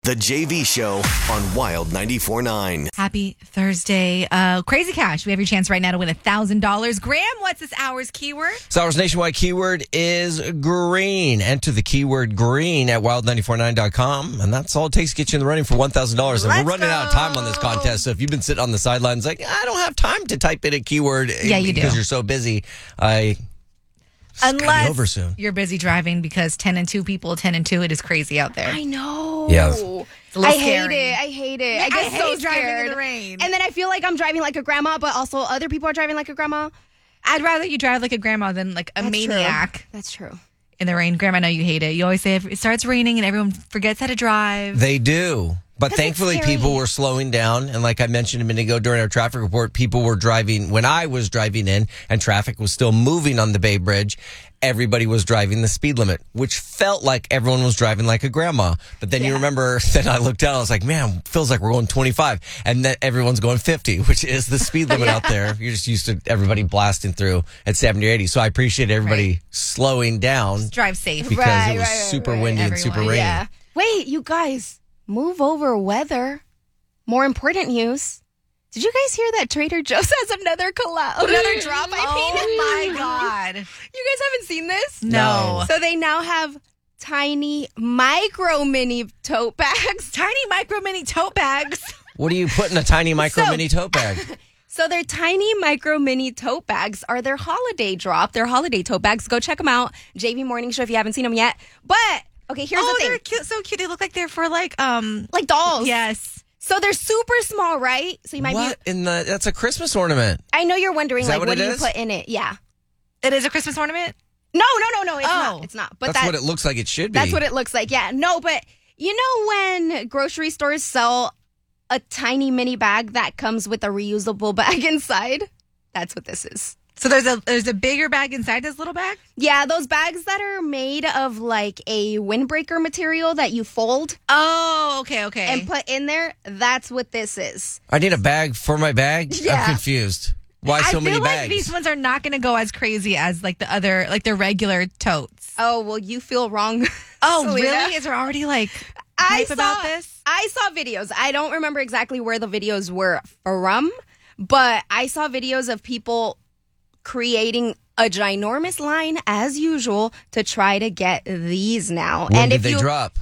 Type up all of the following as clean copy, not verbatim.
The JV Show on Wild 94.9. Happy Thursday. Crazy Cash. We have your chance right now to win $1,000. Graham, what's this hour's keyword? This hour's nationwide keyword is green. Enter the keyword green at wild949.com. And that's all it takes to get you in the running for $1,000. And we're running out of time on this contest. So if you've been sitting on the sidelines like, I don't have time to type in a keyword you because do. you're so busy, Unless over soon. You're busy driving because 10 and 2 people, 10 and 2, it is crazy out there. I know. Yeah. It's a little I scary. hate it. I get so hate driving scared. in the rain. And then I feel like I'm driving like a grandma, but also other people are driving like a grandma. I'd rather you drive like a grandma than like a maniac That's true. in the rain. Grandma, I know you hate it. You always say if it starts raining and everyone forgets how to drive. They do. But 'Cause it's thankfully, scary. people were slowing down. And like I mentioned a minute ago during our traffic report, people were driving when I was driving in and traffic was still moving on the Bay Bridge. Everybody was driving the speed limit, which felt like everyone was driving like a grandma. But then you remember, then I looked down, I was like, man, feels like we're going 25. And then everyone's going 50, which is the speed limit out there. You're just used to everybody blasting through at 70 or 80. So I appreciate everybody slowing down Drive safe. because it was super windy and super Everyone. rainy. Yeah. Wait, you guys, move over weather. More important news. Did you guys hear that Trader Joe's has another another drop? Oh my God. You guys haven't seen this? No. So they now have tiny micro mini tote bags. Tiny micro mini tote bags. What do you put in a tiny micro So- mini tote bag? So their tiny micro mini tote bags are their holiday drop, their holiday tote bags. Go check them out. JV Morning Show if you haven't seen them yet. But okay, here's the thing. They're cute, so cute. They look like they're for like Dolls. Yes. So they're super small, right? So you might What be in the? That's a Christmas ornament. I know you're wondering Is that like what what it do you is? put in it? Yeah. It is a Christmas ornament? No, it's Oh. not. It's not. But That's what it looks like it should be. That's what it looks like. Yeah. No, but you know when grocery stores sell a tiny mini bag that comes with a reusable bag inside? That's what this is. So there's a bigger bag inside this little bag? Yeah, those bags that are made of like a windbreaker material that you fold Oh, okay. and put in there, that's what this is. I need a bag for my bag. Yeah. I'm confused. Why so I many feel like bags? these ones are not going to go as crazy as like the other, like the regular totes. Oh, well, you feel wrong. Oh, Selena. really? Is there already like I hype about this? I saw videos. I don't remember exactly where the videos were from, but I saw videos of people creating a ginormous line as usual to try to get these now. When and did if they you drop?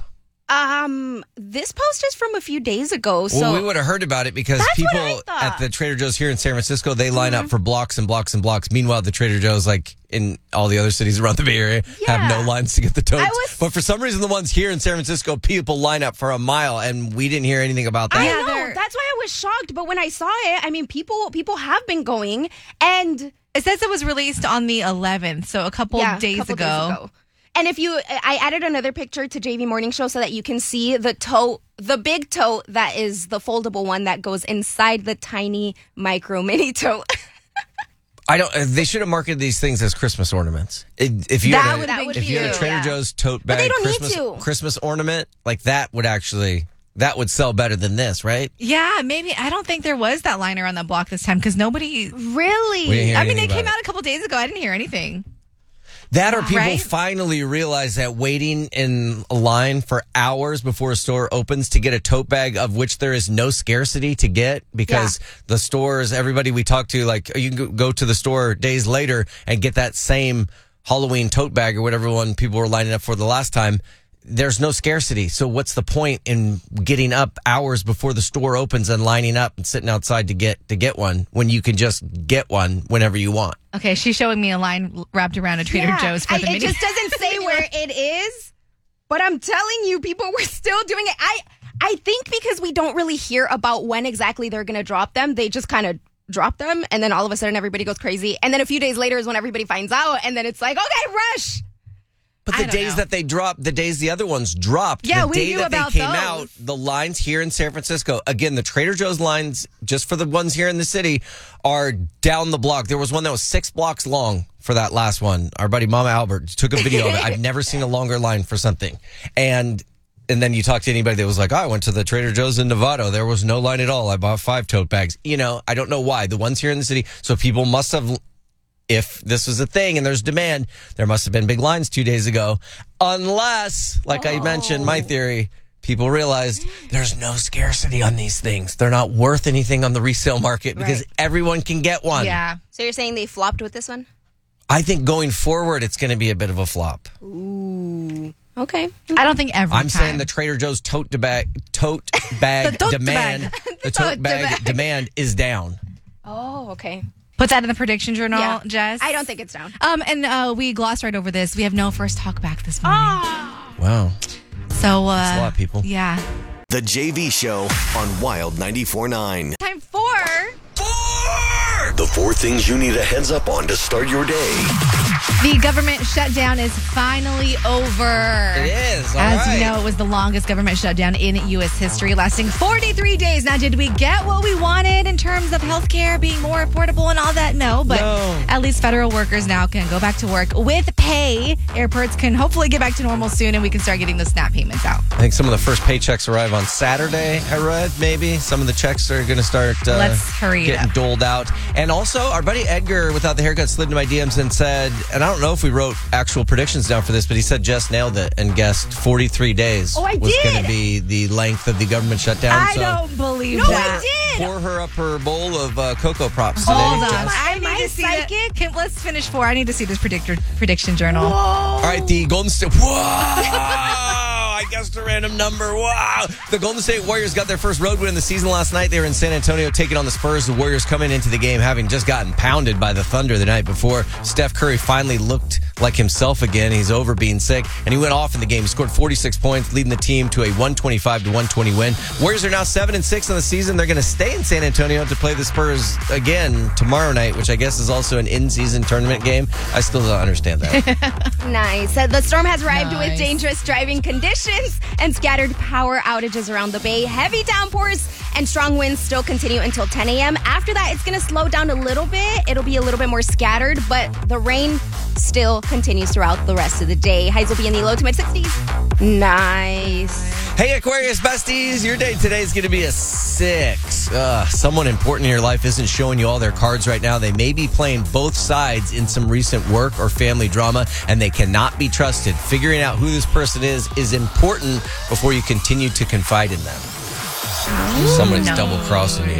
this post is from a few days ago. So Well, we would have heard about it because That's what people I thought. at the Trader Joe's here in San Francisco, they line up for blocks and blocks and blocks. Meanwhile, the Trader Joe's, like in all the other cities around the Bay Area, have no Yeah. lines to get the totes. I was- But for some reason, the ones here in San Francisco, people line up for a mile, and we didn't hear anything about that. I Yeah, know. they're- That's why I was shocked. But when I saw it, I mean, people have been going, and It says it was released on the 11th, so a couple days couple ago. And I added another picture to JV Morning Show so that you can see the tote, the big tote that is the foldable one that goes inside the tiny micro mini tote. I don't. They should have marketed these things as Christmas ornaments. If you That had would have been if you had a cute. Trader Yeah. Joe's tote But bag they don't need Christmas to. Christmas ornament, like that would sell better than this, right? Yeah, maybe. I don't think there was that liner on the block this time because nobody. Really? We didn't hear I mean, anything it came about out a couple days ago. I didn't hear anything. That or people Right? finally realize that waiting in a line for hours before a store opens to get a tote bag of which there is no scarcity to get because the stores, everybody we talk to, like you can go to the store days later and get that same Halloween tote bag or whatever one people were lining up for the last time. There's no scarcity. So what's the point in getting up hours before the store opens and lining up and sitting outside to get one when you can just get one whenever you want? Okay, she's showing me a line wrapped around a Trader Yeah. Joe's for the It mini. just doesn't say where it is, but I'm telling you, people were still doing it. I think because we don't really hear about when exactly they're going to drop them, they just kind of drop them, and then all of a sudden everybody goes crazy. And then a few days later is when everybody finds out, and then it's like, okay, rush. But I the don't days know. that they dropped, the days the other ones dropped, Yeah, the we day knew that about they came those. out, the lines here in San Francisco, again, the Trader Joe's lines, just for the ones here in the city, are down the block. There was one that was 6 blocks long for that last one. Our buddy Mama Albert took a video of it. I've never seen a longer line for something. And then you talk to anybody that was like, oh, I went to the Trader Joe's in Novato. There was no line at all. I bought 5 tote bags. You know, I don't know why. The ones here in the city, so people must have, if this was a thing and there's demand, there must have been big lines 2 days ago. Unless, like I mentioned, my theory, people realized there's no scarcity on these things. They're not worth anything on the resale market because everyone can get one. Yeah. So you're saying they flopped with this one? I think going forward, it's going to be a bit of a flop. Ooh. Okay. I don't think every I'm time. saying the Trader Joe's tote bag The tote demand, the tote bag demand is down. Oh, okay. Put that in the prediction journal, Yeah. Jess. I don't think it's down. And we glossed right over this. We have no first talk back this morning. Wow. So, That's a lot, people. Yeah. The JV Show on Wild 94.9. Time for... The 4 things you need a heads up on to start your day. The government shutdown is finally over. It is. All As right. you know, it was the longest government shutdown in U.S. history, lasting 43 days. Now, did we get what we wanted in terms of healthcare being more affordable and all that? No, but No. at least federal workers now can go back to work with pay. Airports can hopefully get back to normal soon, and we can start getting the SNAP payments out. I think some of the first paychecks arrive on Saturday, I read, maybe. Some of the checks are going to start Let's hurry it getting up. doled out. And also, our buddy Edgar, without the haircut, slid into my DMs and said, and I don't know if we wrote actual predictions down for this, but he said Jess nailed it and guessed 43 days Oh, I was going did. to be the length of the government shutdown. I So don't believe No, that. I did. pour her up her bowl of Cocoa Props today, Hold on. Jess. I Am need I to see psychic? it. Let's finish 4. I need to see this prediction journal. All right, the Golden State. Whoa! I guessed a random number. Wow! The Golden State Warriors got their first road win of the season last night. They were in San Antonio taking on the Spurs. The Warriors coming into the game having just gotten pounded by the Thunder the night before. Steph Curry finally looked like himself again. He's over being sick, and he went off in the game. He scored 46 points, leading the team to a 125-120 win. Warriors are now 7-6 on the season. They're going to stay in San Antonio to play the Spurs again tomorrow night, which I guess is also an in-season tournament game. I still don't understand that. Nice. The storm has arrived with Nice. dangerous driving conditions and scattered power outages around the bay. Heavy downpours and strong winds still continue until 10 a.m. After that, it's going to slow down a little bit. It'll be a little bit more scattered, but the rain still continues throughout the rest of the day. Highs will be in the low to mid 60s. Nice. Hey, Aquarius besties, your day today is going to be a 6. Someone important in your life isn't showing you all their cards right now. They may be playing both sides in some recent work or family drama, and they cannot be trusted. Figuring out who this person is important before you continue to confide in them. Somebody's double-crossing you.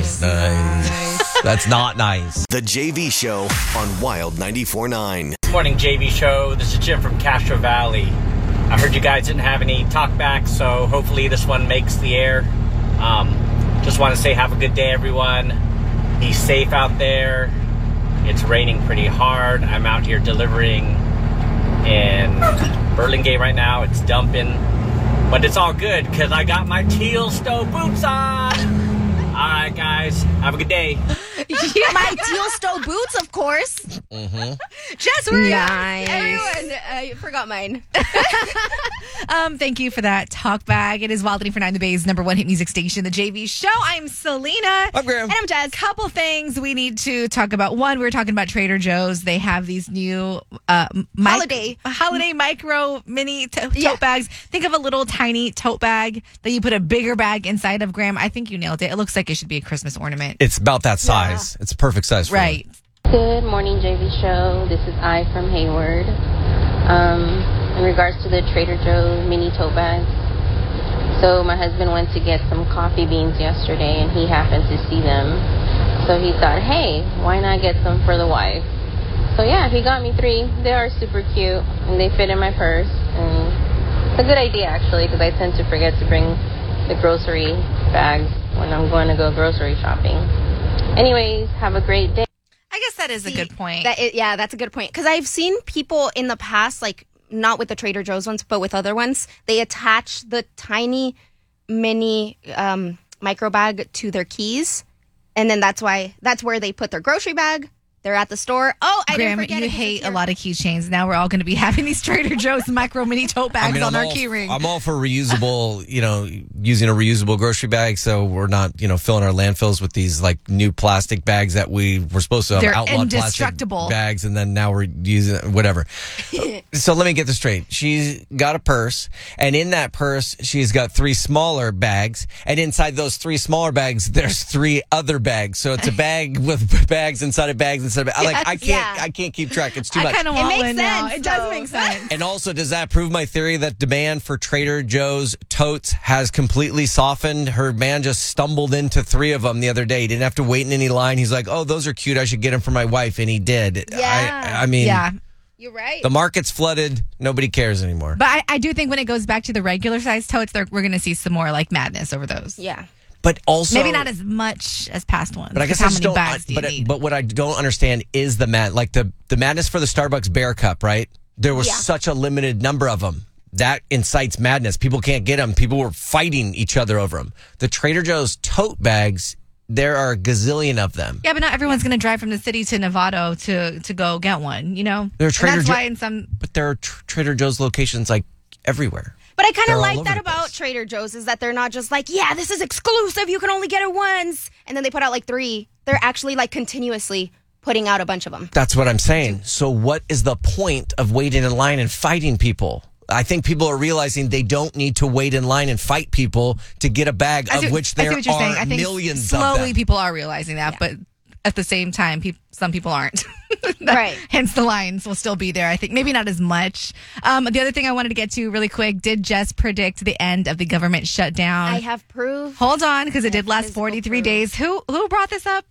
Nice. That's not nice. The JV Show on Wild 94.9. Morning, JV Show. This is Jim from Castro Valley. I heard you guys didn't have any talkbacks, so hopefully this one makes the air. Just want to say have a good day, everyone. Be safe out there. It's raining pretty hard. I'm out here delivering in Burlingame right now. It's dumping. But it's all good because I got my teal stow boots on. All right, guys. Have a good day. My teal stow boots, of course. Jess, we're Nice. Everyone, I forgot mine. Thank you for that talk bag. It is Wild 94.9, the Bay's number 1 hit music station, the JV Show. I'm Selena. I'm Graham. And I'm Jazz. Couple things we need to talk about. One, we were talking about Trader Joe's. They have these new holiday micro mini tote bags. Think of a little tiny tote bag that you put a bigger bag inside of. Graham, I think you nailed it. It looks like it should be a Christmas ornament. It's about that size. It's a perfect size for Right. it. Good morning, JV Show. This is I from Hayward. In regards to the Trader Joe mini tote bags, so my husband went to get some coffee beans yesterday, and he happened to see them. So he thought, hey, why not get some for the wife? So yeah, he got me 3. They are super cute, and they fit in my purse. And it's a good idea, actually, because I tend to forget to bring the grocery bags when I'm going to go grocery shopping. Anyways, have a great day. I guess that is a good point. That's a good point. Because I've seen people in the past, like, not with the Trader Joe's ones, but with other ones, they attach the tiny mini micro bag to their keys. And then that's where they put their grocery bag. They're at the store. Oh, I Graham, didn't forget you it. hate a lot of keychains. Now we're all going to be having these Trader Joe's micro mini tote bags on our key ring. I'm all for reusable, using a reusable grocery bag, so we're not, filling our landfills with these like new plastic bags that we were supposed to have They're outlawed indestructible plastic bags, and then now we're using whatever. So let me get this straight. She's got a purse, and in that purse, she's got 3 smaller bags, and inside those 3 smaller bags, there's 3 other bags. So it's a bag with bags inside of bags instead of I can't keep track. It's too much. I kind of want makes one now. sense, It does though. make sense. And also, does that prove my theory that demand for Trader Joe's totes has completely softened? Her man just stumbled into 3 of them the other day. He didn't have to wait in any line. He's like, oh, those are cute. I should get them for my wife. And he did. Yeah. I mean, Yeah. You're right. the market's flooded. Nobody cares anymore. But I do think when it goes back to the regular size totes, we're going to see some more like madness over those. Yeah. But also, Maybe not as much as past ones. But I guess how I just many don't. bags do you need? But what I don't understand is the madness for the Starbucks Bear Cup. Right? There was such a limited number of them. That incites madness. People can't get them. People were fighting each other over them. The Trader Joe's tote bags, there are a gazillion of them. Yeah, but not everyone's going to drive from the city to Novato to go get one, you know? There are And that's why in some... But there are Trader Joe's locations like everywhere. But I kind They're of all like over that the about place. Trader Joe's is that they're not just like, yeah, this is exclusive. You can only get it once. And then they put out like 3. They're actually like continuously putting out a bunch of them. That's what I'm saying. So what is the point of waiting in line and fighting people? I think people are realizing they don't need to wait in line and fight people to get a bag of which there I see what you're saying. are I think millions of slowly them. people are realizing that, but at the same time, some people aren't. Right. Hence the lines will still be there. I think maybe not as much. The other thing I wanted to get to really quick, did Jess predict the end of the government shutdown? I have proof. Hold on, because it did last physical 43 proof. days. Who brought this up?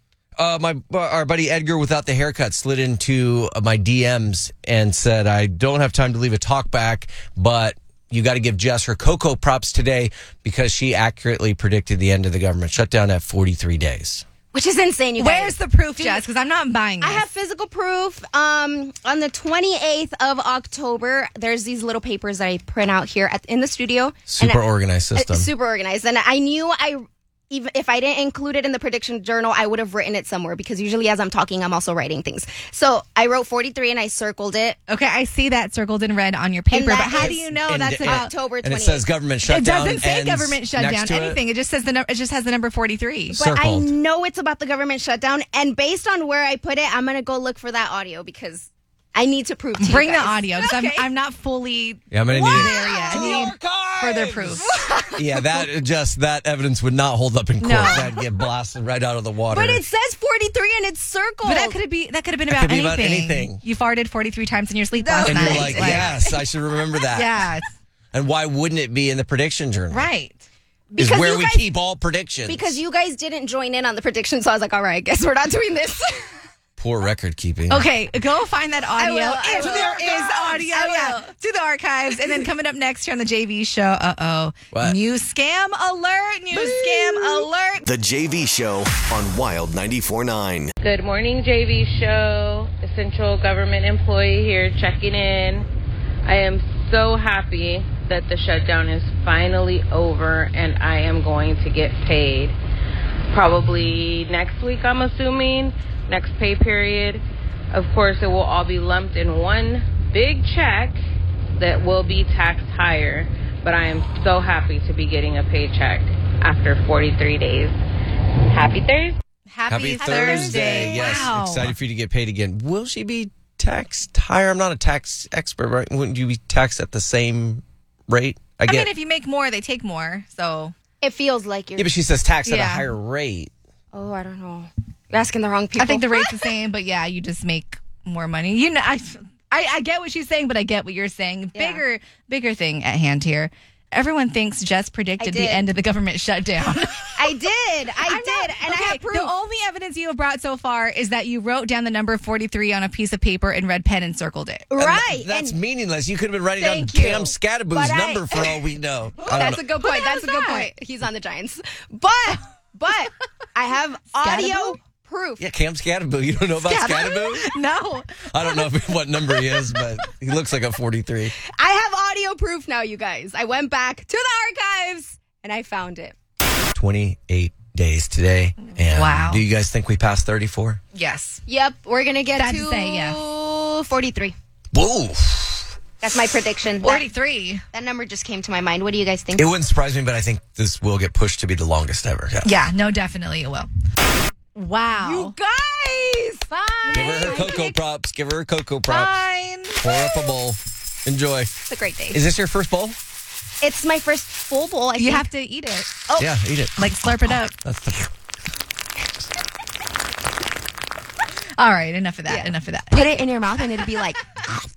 Our buddy Edgar without the haircut slid into my DMs and said, I don't have time to leave a talk back, but you got to give Jess her Cocoa props today because she accurately predicted the end of the government shutdown at 43 days. Which is insane, you guys. Where's the proof, Jess? Because I'm not buying this. I have physical proof. On the 28th of October, there's these little papers that I print out here in the studio. Super organized system. Super organized. And I knew even if I didn't include it in the prediction journal, I would have written it somewhere because usually as I'm talking, I'm also writing things. So I wrote 43 and I circled it. Okay, I see that circled in red on your paper, but that how is- do you know and- that's and- about... October 28th. And it says government It shutdown. doesn't say ends government shutdown, next to it. anything. It just says it just has the number 43. But I Circled. know it's about the government shutdown. And based on where I put it, I'm going to go look for that audio because I need to prove to Bring you the guys. audio because Okay. I'm not fully Yeah, I'm going to there need yet. I need further proof. Yeah, that evidence would not hold up in court. No. That'd get blasted right out of the water. But it says 43 and it's circled. But that could have been That about could be anything. about anything. You farted 43 times in your sleep last and night. you're like, yes, I should remember that. Yeah, And why wouldn't it be in the prediction journal? right. Is Because where you we guys- keep all predictions. Because you guys didn't join in on the prediction, so I was like, all right, I guess we're not doing this. Poor record keeping. Okay, go find that audio. will, I If will. there is audio, I will. to the archives. And then coming up next here on the JV show, What? new scam alert, scam alert. The JV Show on Wild 94.9. Good morning, JV Show. Essential government employee here checking in. I am so happy that the shutdown is finally over and I am going to get paid. Probably next week, I'm assuming. Next pay period. Of course, it will all be lumped in one big check that will be taxed higher. But I am so happy to be getting a paycheck after 43 days. Happy Thursday. Happy Thursday. Yes, Wow. excited for you to get paid again. Will she be taxed higher? I'm not a tax expert, right? Wouldn't you be taxed at the same rate? I mean, if you make more, they take more. So It feels like you're. Yeah, but she says tax at a Yeah. higher rate. Oh, I don't know. You're asking the wrong people. I think the rate's the same, but yeah, you just make more money. You know, I get what she's saying, but I get what you're saying. Yeah. Bigger thing at hand here. Everyone thinks Jess predicted the did. end of the government shutdown. I did. I did. And I have proof. The only evidence you have brought so far is that you wrote down the number 43 on a piece of paper in red pen and circled it. Right. That's and meaningless. You could have been writing down Thank you. Cam Scattaboo's But number for all we know. I don't that's know. a good point. That's a good point. He's on the Giants. But I have audio proof. Yeah, Cam Scattaboo. You don't know about Scattaboo? No. I don't know what number he is, but he looks like a 43. I have audio proof now, you guys. I went back to the archives and I found it. 28 days today. And Wow. do you guys think we passed 34? Yes. Yep, we're going to get Sad to to say, yeah. 43. Whoa. That's my prediction. 43. That number just came to my mind. What do you guys think? It wouldn't surprise me, but I think this will get pushed to be the longest ever. Yeah. Yeah, no, definitely it will. Wow. You guys! Fine. Give her her cocoa props. Give her her cocoa props. Fine. Pour up a bowl. Enjoy. It's a great day. Is this your first bowl? It's my first full bowl. I You think. have to eat it. Oh. Yeah, eat it. Like slurp it up. That's the. All right, enough of that. Enough of that. Put it in your mouth and it'd be like...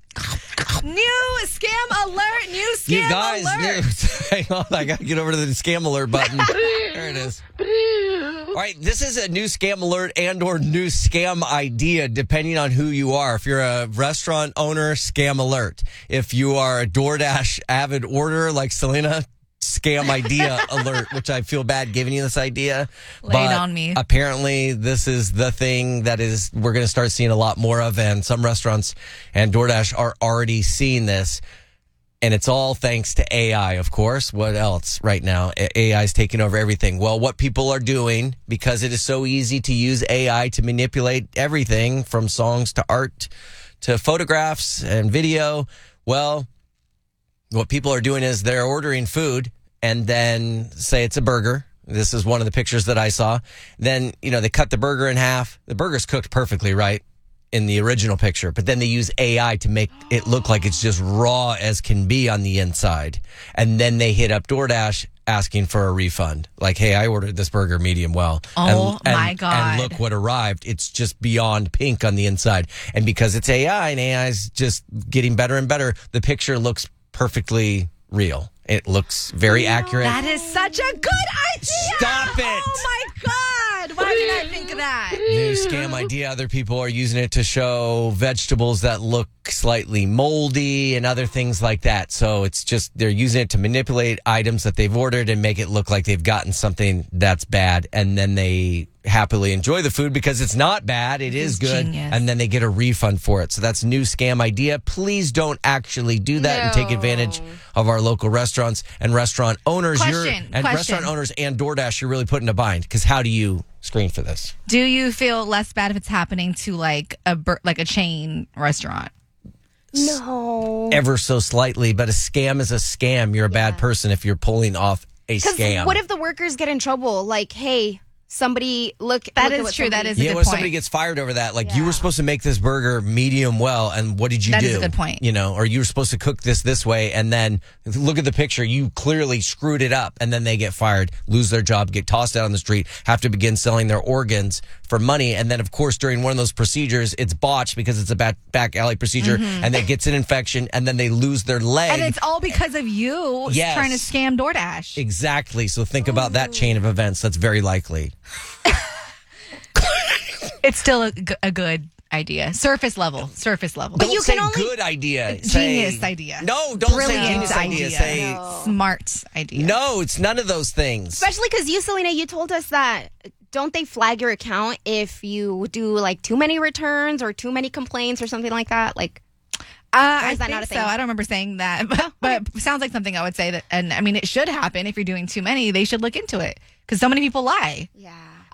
New scam alert! New scam You guys alert! Hang on, I got to get over to the scam alert button. There it is. All right, this is a new scam alert and or new scam idea, depending on who you are. If you're a restaurant owner, scam alert. If you are a DoorDash avid orderer like Selena, scam idea alert, which I feel bad giving you this idea. Lay it on me. Apparently, this is the thing that we're going to start seeing a lot more of, and some restaurants and DoorDash are already seeing this. And it's all thanks to AI, of course. What else right now? AI is taking over everything. Well, what people are doing, because it is so easy to use AI to manipulate everything from songs to art to photographs and video. Well, what people are doing is they're ordering food and then say it's a burger. This is one of the pictures that I saw. Then, they cut the burger in half. The burger's cooked perfectly, right? In the original picture, but then they use AI to make it look like it's just raw as can be on the inside. And then they hit up DoorDash asking for a refund. Like, hey, I ordered this burger medium well. My God. And look what arrived. It's just beyond pink on the inside. And because it's AI and AI is just getting better and better, the picture looks perfectly real. It looks very accurate. That is such a good idea. Stop it. Oh my God. Why did I think of that? New scam idea. Other people are using it to show vegetables that look slightly moldy and other things like that. So it's just they're using it to manipulate items that they've ordered and make it look like they've gotten something that's bad. And then they happily enjoy the food because it's not bad. It is good. Genius. And then they get a refund for it. So that's new scam idea. Please don't actually do that and take advantage of our local restaurants and restaurant owners. Restaurant owners and DoorDash, you're really put in a bind because how do you screen for this? Do you feel less bad if it's happening to like a chain restaurant? No. Ever so slightly, but a scam is a scam. You're a bad person if you're pulling off a scam. What if the workers get in trouble? Like, hey, somebody look. That look is at true. That is a yeah, good when point. somebody gets fired over that, like you were supposed to make this burger medium well, and what did you do? That is a good point. Or you were supposed to cook this way, and then look at the picture. You clearly screwed it up, and then they get fired, lose their job, get tossed out on the street, have to begin selling their organs for money, and then of course during one of those procedures, it's botched because it's a back alley procedure, and that gets an infection, and then they lose their leg. And it's all because of you trying to scam DoorDash. Exactly. So think about that chain of events. That's very likely. It's still a good idea. Surface level. But you say can only good idea. Genius idea. No, don't say Brilliant genius idea. Say smart idea. no. It's none of those things. Especially because you, Selena, you told us that don't they flag your account if you do like too many returns or too many complaints or something like that? Like, I is that think not a thing? so. I don't remember saying that, but it sounds like something I would say that. And I mean, it should happen if you're doing too many. They should look into it because so many people lie. yeah.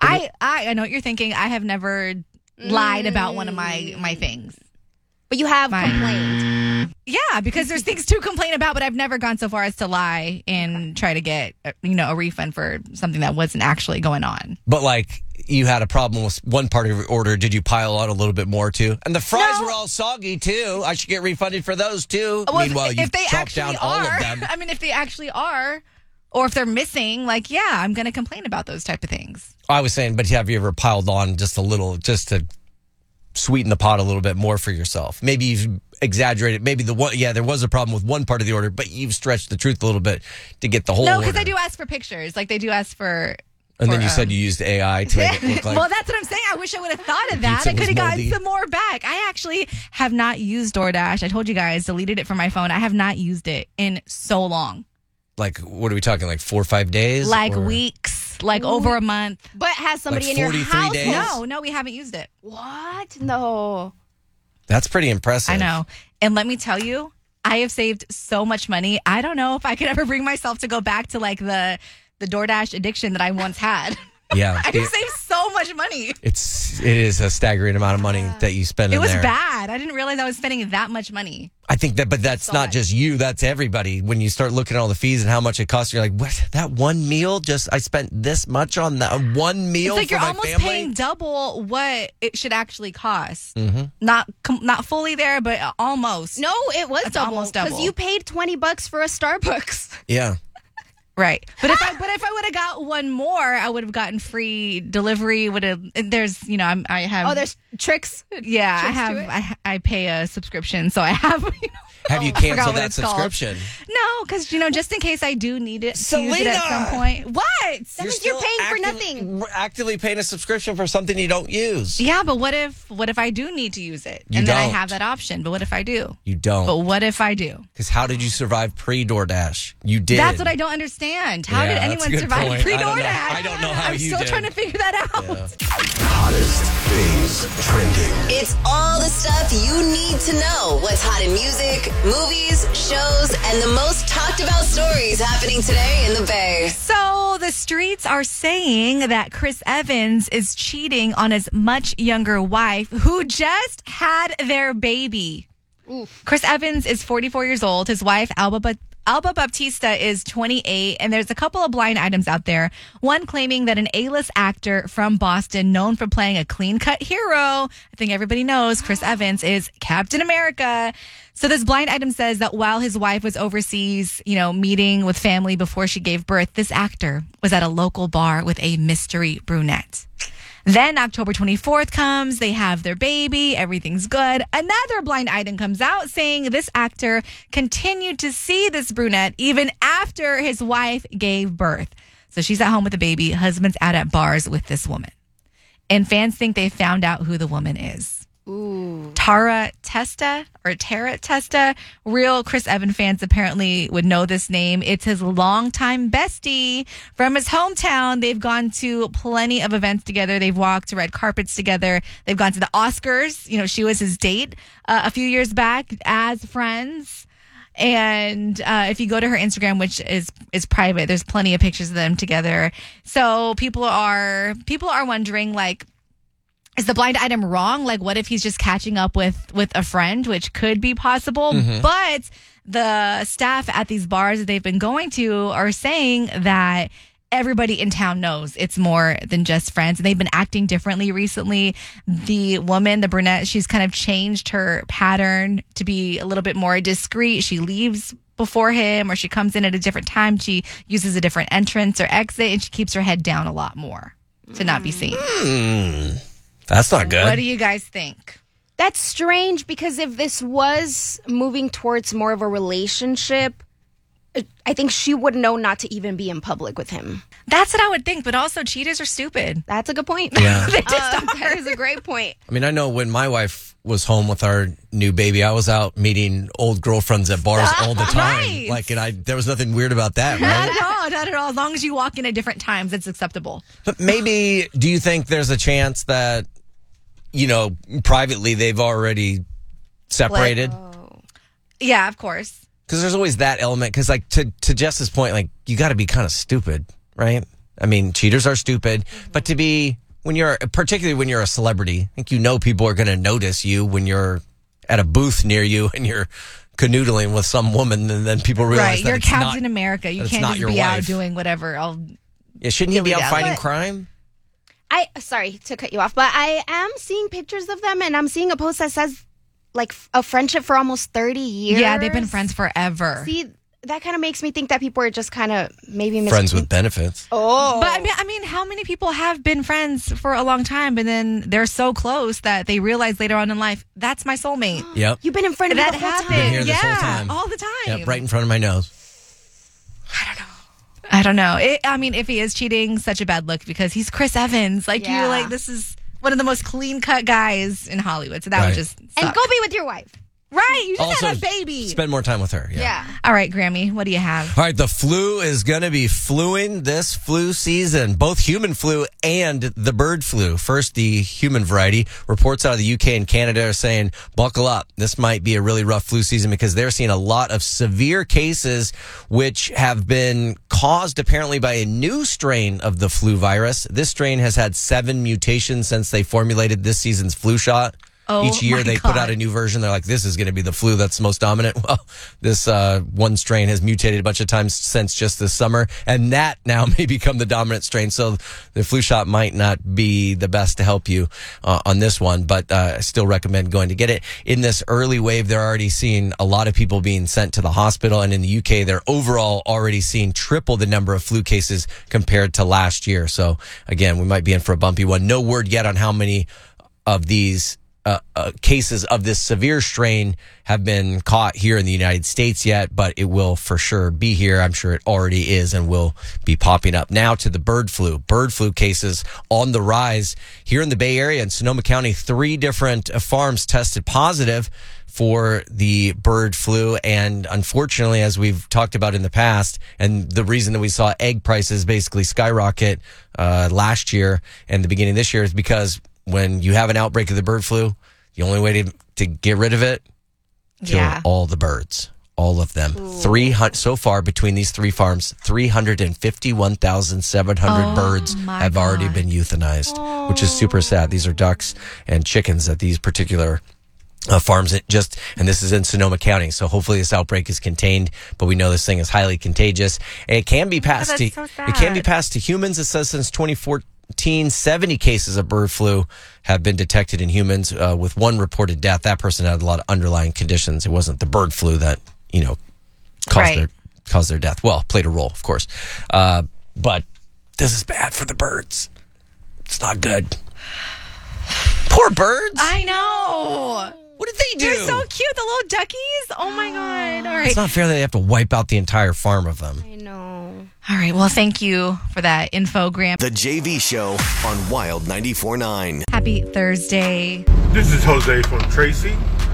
I know what you're thinking. I have never lied about one of my things. But you have Fine. complained. Yeah, because there's things to complain about, but I've never gone so far as to lie and try to get a refund for something that wasn't actually going on. But like you had a problem with one part of your order. Did you pile on a little bit more too? And the fries were all soggy too. I should get refunded for those too. Well, Meanwhile, you if they chopped down actually all are, of them. I mean, if they actually are, or if they're missing, I'm going to complain about those type of things. I was saying, but have you ever piled on just a little, just to sweeten the pot a little bit more for yourself? Maybe you've exaggerated. Maybe there was a problem with one part of the order, but you've stretched the truth a little bit to get the whole No, order. because I do ask for pictures. Like they do ask for. And then you said you used AI to make it look like. Well, that's what I'm saying. I wish I would have thought of that. Pizza I could was have gotten moldy. some more back. I actually have not used DoorDash. I told you guys, deleted it from my phone. I have not used it in so long. Like, what are we talking? Like 4 or 5 days? Like or? weeks, like over a month. But has somebody Like in your 43 house? days? No, we haven't used it. What? No. That's pretty impressive. I know. And let me tell you, I have saved so much money. I don't know if I could ever bring myself to go back to like the DoorDash addiction that I once had. Yeah. I have saved so much money. It is a staggering amount of money that you spend It in was there. bad. I didn't realize I was spending that much money. I think that, but that's not just you. That's everybody. When you start looking at all the fees and how much it costs, you're like, what? That one meal? I spent this much on that one meal It's like for you're my almost family? paying double what it should actually cost. Mm-hmm. Not fully there, but almost. No, it was That's double. almost double. Because you paid $20 for a Starbucks. Yeah. Right. But if I would have got one more, I would have gotten free delivery. There's I have. Oh, there's tricks. Yeah, tricks I have. I pay a subscription, so I have. Have you I forgot canceled what that it's called. subscription? No, because just in case I do need it, to use it Selena! at some point. What? That means you're paying for nothing. Actively paying a subscription for something you don't use. Yeah, but what if I do need to use it, You and then I don't. have that option? But what if I do? You don't. But what if I do? Because how did you survive pre-DoorDash? You did. That's what I don't understand. How Yeah, did that's a anyone good survive point. pre-DoorDash? I don't know how I'm you still did. trying to figure that out. Hottest things trending. It's all the stuff you need to know. What's hot in music, movies, shows, and the most talked about stories happening today in the Bay. So the streets are saying that Chris Evans is cheating on his much younger wife who just had their baby. Oof. Chris Evans is 44 years old. His wife, Alba Baptista, is 28, and there's a couple of blind items out there. One claiming that an A-list actor from Boston, known for playing a clean-cut hero, I think everybody knows Chris Evans, is Captain America. So this blind item says that while his wife was overseas, meeting with family before she gave birth, this actor was at a local bar with a mystery brunette. Then October 24th comes, they have their baby, everything's good. Another blind item comes out saying this actor continued to see this brunette even after his wife gave birth. So she's at home with the baby, husband's out at bars with this woman. And fans think they found out who the woman is. Ooh. Tara Testa. Real Chris Evans fans apparently would know this name. It's his longtime bestie from his hometown. They've gone to plenty of events together. They've walked red carpets together. They've gone to the Oscars. She was his date a few years back as friends. And if you go to her Instagram, which is private, there's plenty of pictures of them together. So people are wondering, like, is the blind item wrong? Like, what if he's just catching up with a friend, which could be possible? Mm-hmm. But the staff at these bars that they've been going to are saying that everybody in town knows it's more than just friends. And they've been acting differently recently. The woman, the brunette, she's kind of changed her pattern to be a little bit more discreet. She leaves before him, or she comes in at a different time. She uses a different entrance or exit, and she keeps her head down a lot more to not be seen. That's not good. What do you guys think? That's strange because if this was moving towards more of a relationship, I think she would know not to even be in public with him. That's what I would think, but also cheaters are stupid. That's a good point. Yeah. They just are. That is a great point. I mean, I know when my wife was home with our new baby, I was out meeting old girlfriends at bars all the time. Right. Like, and there was nothing weird about that, Not right? at all, not at all. As long as you walk in at different times, it's acceptable. But maybe, do you think there's a chance that, privately they've already separated? Yeah, of course. Because there's always that element. Because, like, to Jess's point, like, you got to be kind of stupid, right? I mean, cheaters are stupid. But to be, particularly when you're a celebrity, I think people are going to notice you when you're at a booth near you and you're canoodling with some woman, and then people realize that You're it's Captain not, America. You that it's can't not just your be out wife. doing whatever. Shouldn't he be out that. fighting But- crime? Sorry to cut you off, but I am seeing pictures of them, and I'm seeing a post that says, like, a friendship for almost 30 years. Yeah, they've been friends forever. See, that kind of makes me think that people are just kind of maybe Friends with benefits. Oh. But I mean, how many people have been friends for a long time, and then they're so close that they realize later on in life, that's my soulmate. Yep. You've been in front of me That the whole happened. time. Been here this whole Yeah, time. all the time. Yep, right in front of my nose. I don't know. If he is cheating, such a bad look because he's Chris Evans. Like, Yeah. this is one of the most clean-cut guys in Hollywood. So that would Right. just And suck. go be with your wife. Right, you just Also, had a baby. Spend more time with her. Yeah. All right, Grammy, what do you have? All right, the flu is going to be fluing this flu season, both human flu and the bird flu. First, the human variety. Reports out of the UK and Canada are saying, buckle up. This might be a really rough flu season because they're seeing a lot of severe cases, which have been caused apparently by a new strain of the flu virus. This strain has had 7 mutations since they formulated this season's flu shot. Each year they put out a new version. They're like, this is going to be the flu that's most dominant. Well, this one strain has mutated a bunch of times since just this summer, and that now may become the dominant strain. So the flu shot might not be the best to help you on this one, but I still recommend going to get it. In this early wave, they're already seeing a lot of people being sent to the hospital, and in the UK, they're overall already seeing triple the number of flu cases compared to last year. So again, we might be in for a bumpy one. No word yet on how many of these cases of this severe strain have been caught here in the United States yet, but it will for sure be here. I'm sure it already is and will be popping up. Now to the bird flu. Bird flu cases on the rise here in the Bay Area in Sonoma County. 3 different farms tested positive for the bird flu. And unfortunately, as we've talked about in the past, and the reason that we saw egg prices basically skyrocket last year and the beginning of this year is because when you have an outbreak of the bird flu, the only way to get rid of it, kill all the birds, all of them. 300 so far between these 3 farms, 351,700 birds have already been euthanized, which is super sad. These are ducks and chickens at these particular farms. And this is in Sonoma County. So hopefully this outbreak is contained, but we know this thing is highly contagious. And it can be passed it can be passed to humans. It says since 2014. 70 cases of bird flu have been detected in humans with 1 reported death. That person had a lot of underlying conditions. It wasn't the bird flu that, caused their death. Well, played a role, of course. But this is bad for the birds. It's not good. Poor birds. I know. What did they do? They're so cute, the little duckies. Oh my God. All right. It's not fair that they have to wipe out the entire farm of them. I know. All right. Well, thank you for that infogram. The JV Show on Wild 94.9. Happy Thursday. This is Jose from Tracy.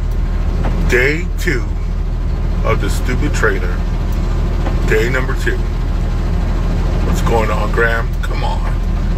Day 2 of the stupid trailer. Day number 2. What's going on, Graham? Come on.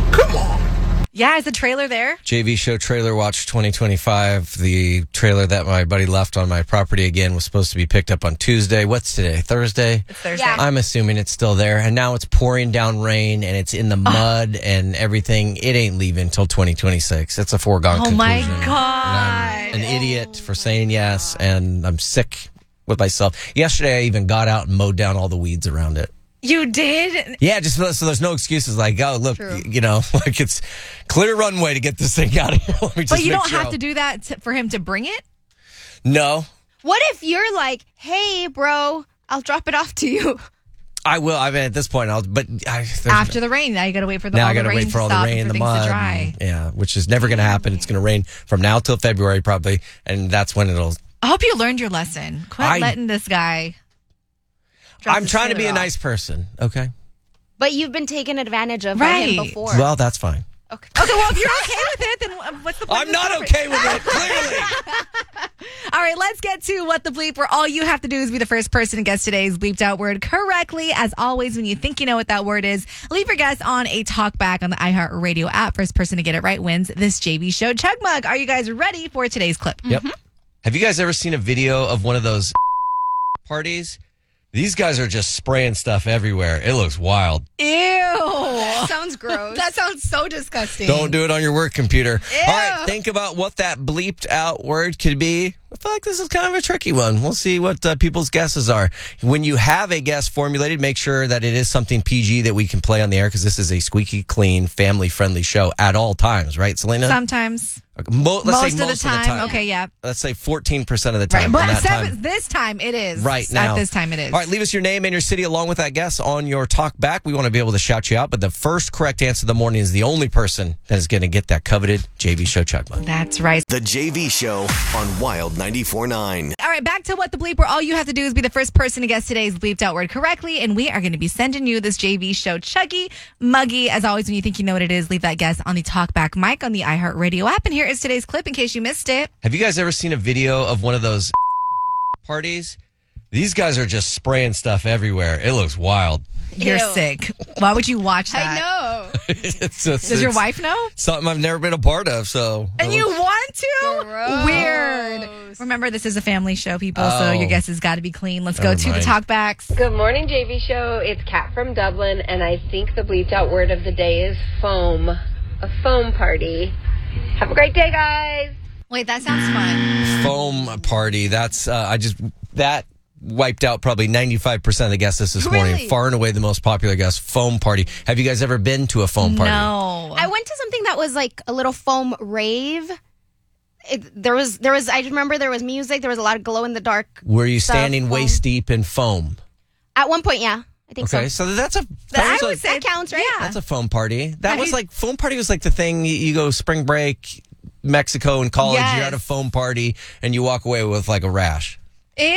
Yeah, is the trailer there? JV Show Trailer Watch 2025. The trailer that my buddy left on my property again was supposed to be picked up on Tuesday. What's today? Thursday? It's Thursday. Yeah. I'm assuming it's still there. And now it's pouring down rain and it's in the mud and everything. It ain't leaving until 2026. It's a foregone conclusion. Oh my And God. I'm an idiot for saying yes, and I'm sick with myself. Yesterday, I even got out and mowed down all the weeds around it. You did? Yeah, just so there's no excuses like, oh, look, like it's clear runway to get this thing out of here. Let me just But you don't sure have to do that for him to bring it? No. What if you're like, hey, bro, I'll drop it off to you? I will. I mean, at this point, After the rain. Now you got to wait for all the rain and the mud. to dry. Yeah, which is never going to happen. It's going to rain from now till February probably, and that's when it'll. I hope you learned your lesson. Quit letting this guy. I'm trying to be a nice person, okay? But you've been taken advantage of by him before. Well, that's fine. Okay, well, if you're okay with it, then what's the point? I'm not okay with it, clearly. All right, let's get to What the Bleep, where all you have to do is be the first person to guess today's bleeped out word correctly. As always, when you think you know what that word is, leave your guess on a talkback on the iHeartRadio app. First person to get it right wins this JV Show Chug Mug. Are you guys ready for today's clip? Yep. Mm-hmm. Have you guys ever seen a video of one of those parties? These guys are just spraying stuff everywhere. It looks wild. Ew. That sounds gross. That sounds so disgusting. Don't do it on your work computer. Ew. All right, think about what that bleeped out word could be. I feel like this is kind of a tricky one. We'll see what people's guesses are. When you have a guess formulated, make sure that it is something PG that we can play on the air, because this is a squeaky clean, family-friendly show at all times, right, Selena? Sometimes. Most of the time. Okay, yeah. Let's say 14% of the time. Right. But this time it is. Right now. At this time it is. All right, leave us your name and your city along with that guess on your talk back. We want to be able to shout you out, but the first correct answer of the morning is the only person that is going to get that coveted JV Show Chug Mug. That's right. The JV Show on Wild 94.9. All right, back to What the Bleep, where all you have to do is be the first person to guess today's bleeped out word correctly, and we are going to be sending you this JV Show Chuggy Muggy. As always, when you think you know what it is, leave that guess on the talkback mic on the iHeartRadio app. And here is today's clip in case you missed it. Have you guys ever seen a video of one of those parties? These guys are just spraying stuff everywhere. It looks wild. You're sick. Why would you watch that? I know. Does your wife know? Something I've never been a part of, so. And you want to? Gross. Weird. Remember, this is a family show, people, so your guess has got to be clean. Let's go to the talkbacks. Good morning, JV Show. It's Kat from Dublin, and I think the bleeped out word of the day is foam. A foam party. Have a great day, guys. Wait, that sounds fun. Foam party. That's that wiped out probably 95% of the guesses this morning. Far and away the most popular guess. Foam party. Have you guys ever been to a foam party? No. I went to something that was like a little foam rave. There was. I remember there was music. There was a lot of glow in the dark. Were you standing waist deep in foam? At one point, yeah. I think so. Okay, so that's a that counts, right? Yeah. That's a foam party. That was like foam party was like the thing you go spring break, Mexico in college. Yes. You're at a foam party and you walk away with like a rash. Ew.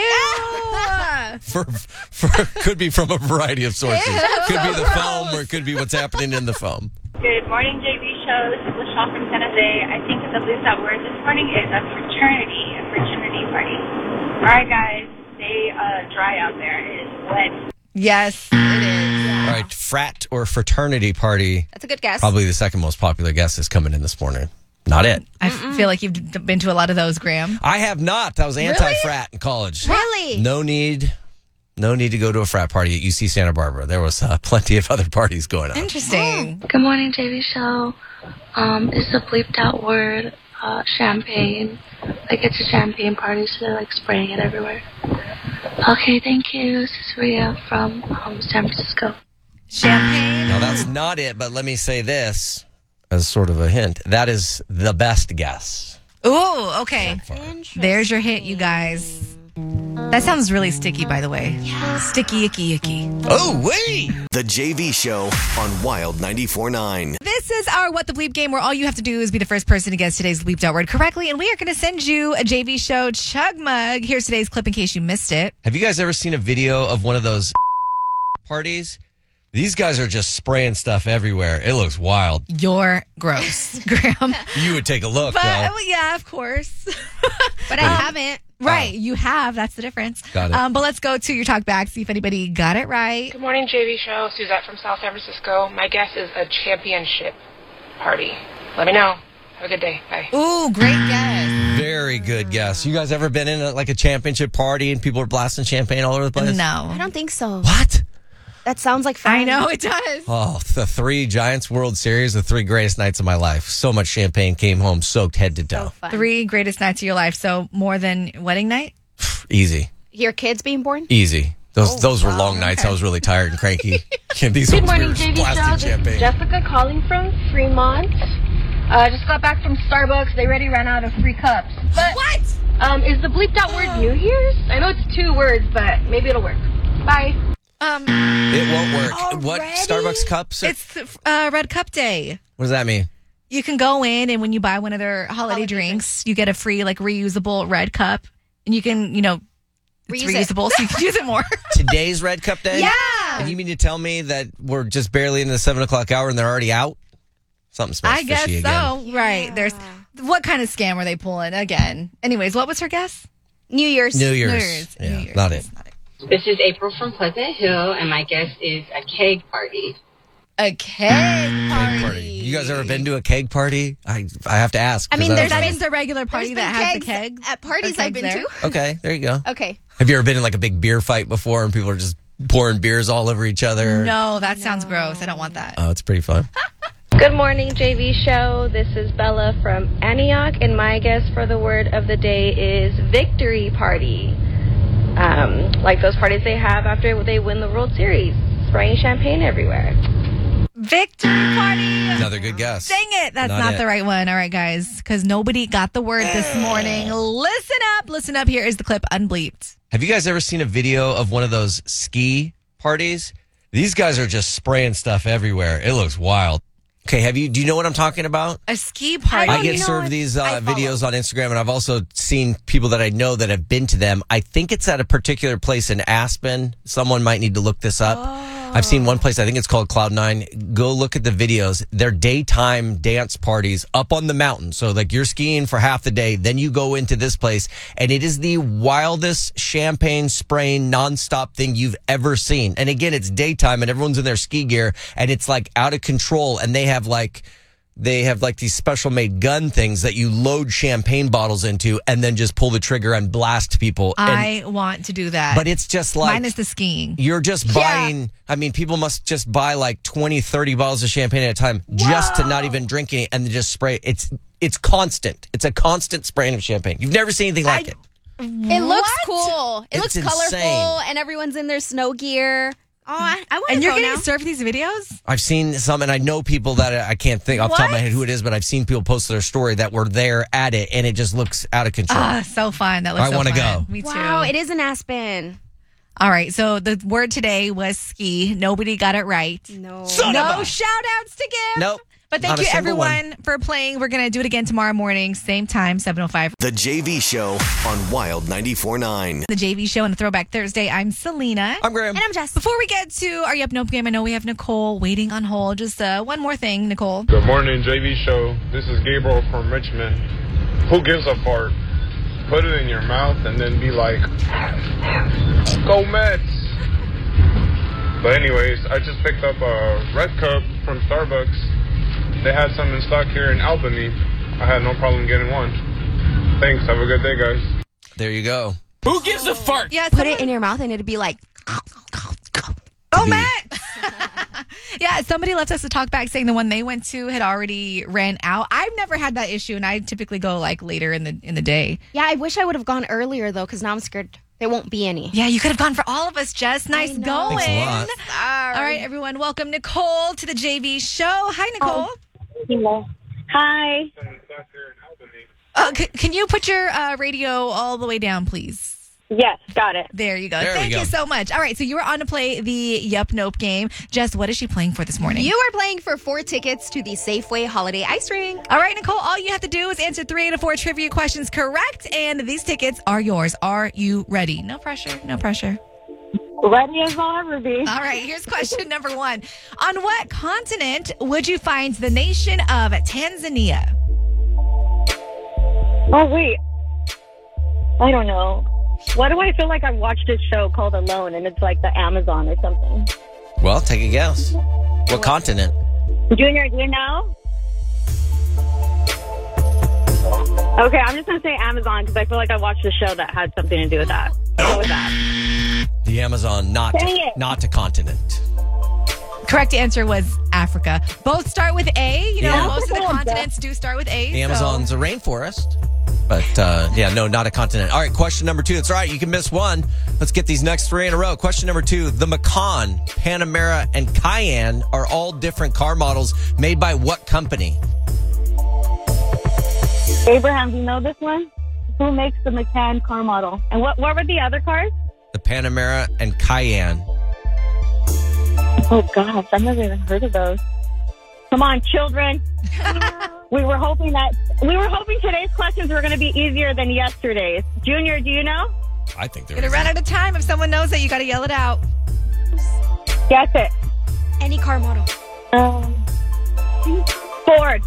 For could be from a variety of sources. Could be the foam or it could be what's happening in the foam. Good morning, JV show. This is LaShawn from San Jose. I think the loose out word this morning is a fraternity party. All right, guys, stay dry out there. It is wet. Yes, it is. All right, frat or fraternity party. That's a good guess. Probably the second most popular guess is coming in this morning. Not it. I feel like you've been to a lot of those, Graham. I have not. I was anti-frat in college. Really? No need to go to a frat party at UC Santa Barbara. There was plenty of other parties going on. Interesting. Good morning, JV show. It's a bleeped out word, champagne. Like it's a champagne party, so they're like spraying it everywhere. Okay, thank you. This is Rhea from San Francisco. Champagne? Now, that's not it, but let me say this as sort of a hint. That is the best guess. Ooh, okay. There's your hint, you guys. That sounds really sticky, by the way. Yeah. Sticky, icky. Oh, wait! The JV Show on Wild 94.9. This is our What the Bleep game where all you have to do is be the first person to guess today's bleeped out word correctly, and we are going to send you a JV Show chug mug. Here's today's clip in case you missed it. Have you guys ever seen a video of one of those parties? These guys are just spraying stuff everywhere. It looks wild. You're gross, Graham. You would take a look, But, though. yeah, of course. But I haven't. Right, you have. That's the difference. Got it. But let's go to your talk back, see if anybody got it right. Good morning, JV Show. Suzette from South San Francisco. My guess is a championship party. Let me know. Have a good day. Bye. Ooh, great guess. Very good guess. You guys ever been in a championship party and people are blasting champagne all over the place? No. I don't think so. What? That sounds like fun. I know it does. Oh, the 3 Giants World Series, the 3 greatest nights of my life. So much champagne, came home soaked head to toe. So 3 greatest nights of your life. So more than wedding night? Easy. Your kids being born? Easy. Those were long nights. I was really tired and cranky. Good morning, JV Show. This champagne. is Jessica calling from Fremont. Just got back from Starbucks. They already ran out of free cups. But what? Is the bleeped out word New Year's? I know it's 2 words, but maybe it'll work. Bye. It won't work. Already? What Starbucks cups? It's Red Cup Day. What does that mean? You can go in and when you buy one of their holiday drinks, you get a free reusable red cup. And you can, it's reusable, so you can use it more. Today's Red Cup Day? Yeah. And you mean to tell me that we're just barely in the 7 o'clock hour and they're already out? Something smells I guess fishy so. again. Right. There's what kind of scam are they pulling again? Anyways, what was her guess? New Year's. New Year's. Yeah, New Year's. not it. This is April from Pleasant Hill, and my guess is a keg party. A keg party. You guys ever been to a keg party? I have to ask. I mean, there's been a regular party that has the kegs. At parties I've been to. Okay, there you go. Okay. Have you ever been in a big beer fight before and people are just pouring beers all over each other? No, that sounds gross. I don't want that. Oh, it's pretty fun. Good morning, JV Show. This is Bella from Antioch, and my guess for the word of the day is victory party. Like those parties they have after they win the World Series, spraying champagne everywhere. Victory party. Another good guess. Dang it. That's not the right one. All right, guys, because nobody got the word this morning. Listen up. Listen up. Here is the clip unbleeped. Have you guys ever seen a video of one of those ski parties? These guys are just spraying stuff everywhere. It looks wild. Okay, do you know what I'm talking about? A ski party. I get served these videos on Instagram, and I've also seen people that I know that have been to them. I think it's at a particular place in Aspen. Someone might need to look this up. I've seen one place, I think it's called Cloud9. Go look at the videos. They're daytime dance parties up on the mountain. So you're skiing for half the day, then you go into this place, and it is the wildest champagne spraying nonstop thing you've ever seen. And again, it's daytime and everyone's in their ski gear and it's out of control, and they have they have like these special made gun things that you load champagne bottles into and then just pull the trigger and blast people. I want to do that. But it's just like... Mine is the skiing. You're just buying... I mean, people must just buy like 20, 30 bottles of champagne at a time just to not even drink any and then just spray. It's constant. It's a constant spraying of champagne. You've never seen anything like it. It looks cool. It It's looks colorful, insane. and everyone's in their snow gear. Oh, I want to And you're go getting now. served these videos? I've seen some, and I know people that I can't think off the top of my head who it is, but I've seen people post their story that were there at it, and it just looks out of control. So fun. That looks I so wanna fun. go. Me too. Wow, it is in Aspen. All right, so the word today was ski. Nobody got it right. No. No shout-outs to give. Nope. But thank Not a you, single everyone, for playing. We're going to do it again tomorrow morning, same time, 7:05. The JV Show on Wild 94.9. The JV Show on a Throwback Thursday. I'm Selena. I'm Graham. And I'm Jess. Before we get to Are You Up Nope Game, I know we have Nicole waiting on hold. Just one more thing, Nicole. Good morning, JV Show. This is Gabriel from Richmond. Who gives a fart? Put it in your mouth and then be like, go Mets. But anyways, I just picked up a Red Cup from Starbucks. They had some in stock here in Albany. I had no problem getting one. Thanks. Have a good day, guys. There you go. Who gives a fart? Yeah, Put it in your mouth and it'd be like, oh, Matt! Yeah, somebody left us a talk back saying the one they went to had already ran out. I've never had that issue, and I typically go like later in the day. yeah, I wish I would have gone earlier though, because now I'm scared there won't be any. Yeah, you could have gone for all of us, Jess. Nice going. Thanks a lot. All right, everyone, welcome Nicole to the JV Show. Hi, Nicole. Hello. Hi. Can you put your radio all the way down, please? Yes, got it. There you go. There we Thank go. you so much. All right, so you were on to play the Yup Nope game. Jess, what is she playing for this morning? You are playing for 4 tickets to the Safeway Holiday Ice Rink. All right, Nicole, all you have to do is answer 3 out of 4 trivia questions correct, and these tickets are yours. Are you ready? No pressure. No pressure. Ready as I'll ever be. All right, here's question number 1. On what continent would you find the nation of Tanzania? Oh, wait. I don't know. Why do I feel like I've watched this show called Alone and it's like the Amazon or something? Well, take a guess. What continent? Junior, do you know? Okay, I'm just going to say Amazon because I feel like I watched a show that had something to do with that. Go with that. The Amazon, not a continent. Correct answer was Africa. Both start with A. You know, Yeah. most of the continents do start with A. The Amazon's a rainforest. But, no, not a continent. All right, question number 2. That's right. You can miss one. Let's get these next 3 in a row. Question number 2. The Macan, Panamera, and Cayenne are all different car models made by what company? Abraham, do you know this one? Who makes the Macan car model? And what were the other cars? The Panamera and Cayenne. Oh, gosh, I've never even heard of those. Come on, children. We were hoping today's questions were going to be easier than yesterday's. Junior, do you know? I think they're Gonna run out of time. If someone knows it, you got to yell it out. Guess it. Any car model. Ford.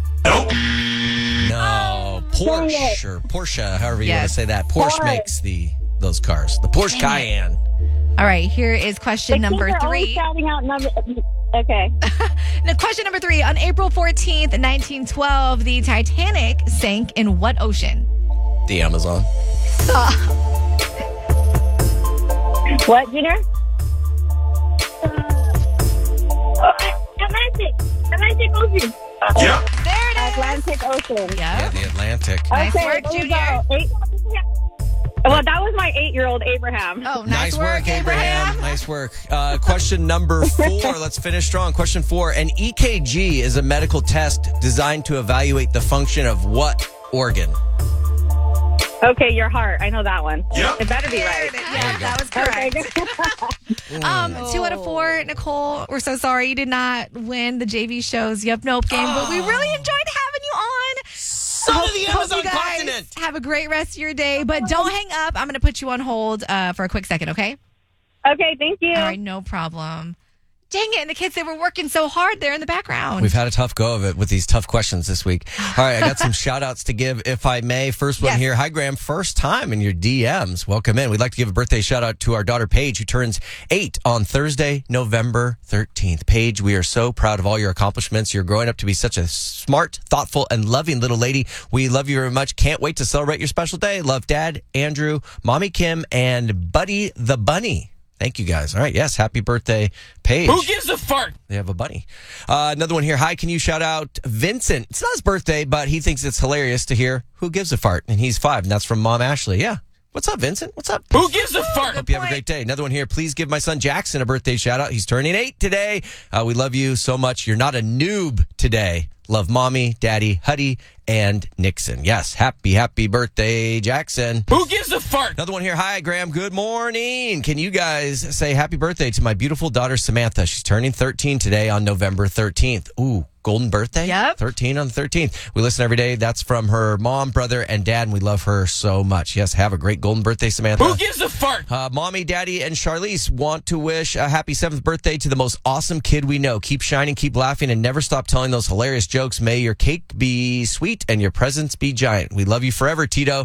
No, Porsche or Porsche, however you want to say that. Porsche Porsche. makes those cars. The Porsche Cayenne. All right, here is question number 3. Okay. Now, question number 3. On April 14th, 1912, the Titanic sank in what ocean? The Amazon. What, Junior? Atlantic Ocean. Yeah. There it is. Atlantic Ocean. Yeah. The Atlantic. Nice Okay, work, there we Junior. go. Well, that was my 8-year-old Abraham. Oh, Nice work, Abraham. Nice work. Question number 4. Let's finish strong. Question 4. An EKG is a medical test designed to evaluate the function of what organ? Okay, your heart. I know that one. Yep. It better be right. Yeah, that was correct. 2 out of 4, Nicole. We're so sorry you did not win the JV Show's Yup Nope game, but we really enjoyed having you on. Son of the Amazon you guys continent. have a great rest of your day, but don't hang up. I'm going to put you on hold for a quick second, okay? Okay, thank you. All right, no problem. dang it. And the kids, they were working so hard there in the background. We've had a tough go of it with these tough questions this week. All right, I got some shout outs to give, if I may. First one here. Hi, Graham. First time in your DMs. Welcome in. We'd like to give a birthday shout out to our daughter, Paige, who turns 8 on Thursday, November 13th. Paige, we are so proud of all your accomplishments. You're growing up to be such a smart, thoughtful, and loving little lady. We love you very much. Can't wait to celebrate your special day. Love Dad, Andrew, Mommy Kim, and Buddy the Bunny. Thank you, guys. All right. Yes. Happy birthday, Paige. Who gives a fart? They have a bunny. Another one here. Hi, can you shout out Vincent? It's not his birthday, but he thinks it's hilarious to hear Who Gives a Fart. And he's 5, and that's from Mom Ashley. Yeah. What's up, Vincent? What's up? Who gives a fart? Hope you have a great day. Another one here. Please give my son Jackson a birthday shout out. He's turning 8 today. We love you so much. You're not a noob today. Love Mommy, Daddy, Huddy, and Nixon. Yes, happy birthday, Jackson. Who gives a fart? Another one here. Hi, Graham. Good morning. Can you guys say happy birthday to my beautiful daughter, Samantha? She's turning 13 today on November 13th. Ooh, golden birthday? Yep. 13 on the 13th. We listen every day. That's from her mom, brother, and dad, and we love her so much. Yes, have a great golden birthday, Samantha. Who gives a fart? Mommy, Daddy, and Charlize want to wish a happy 7th birthday to the most awesome kid we know. Keep shining, keep laughing, and never stop telling those hilarious jokes. May your cake be sweet and your presents be giant. We love you forever, Tito.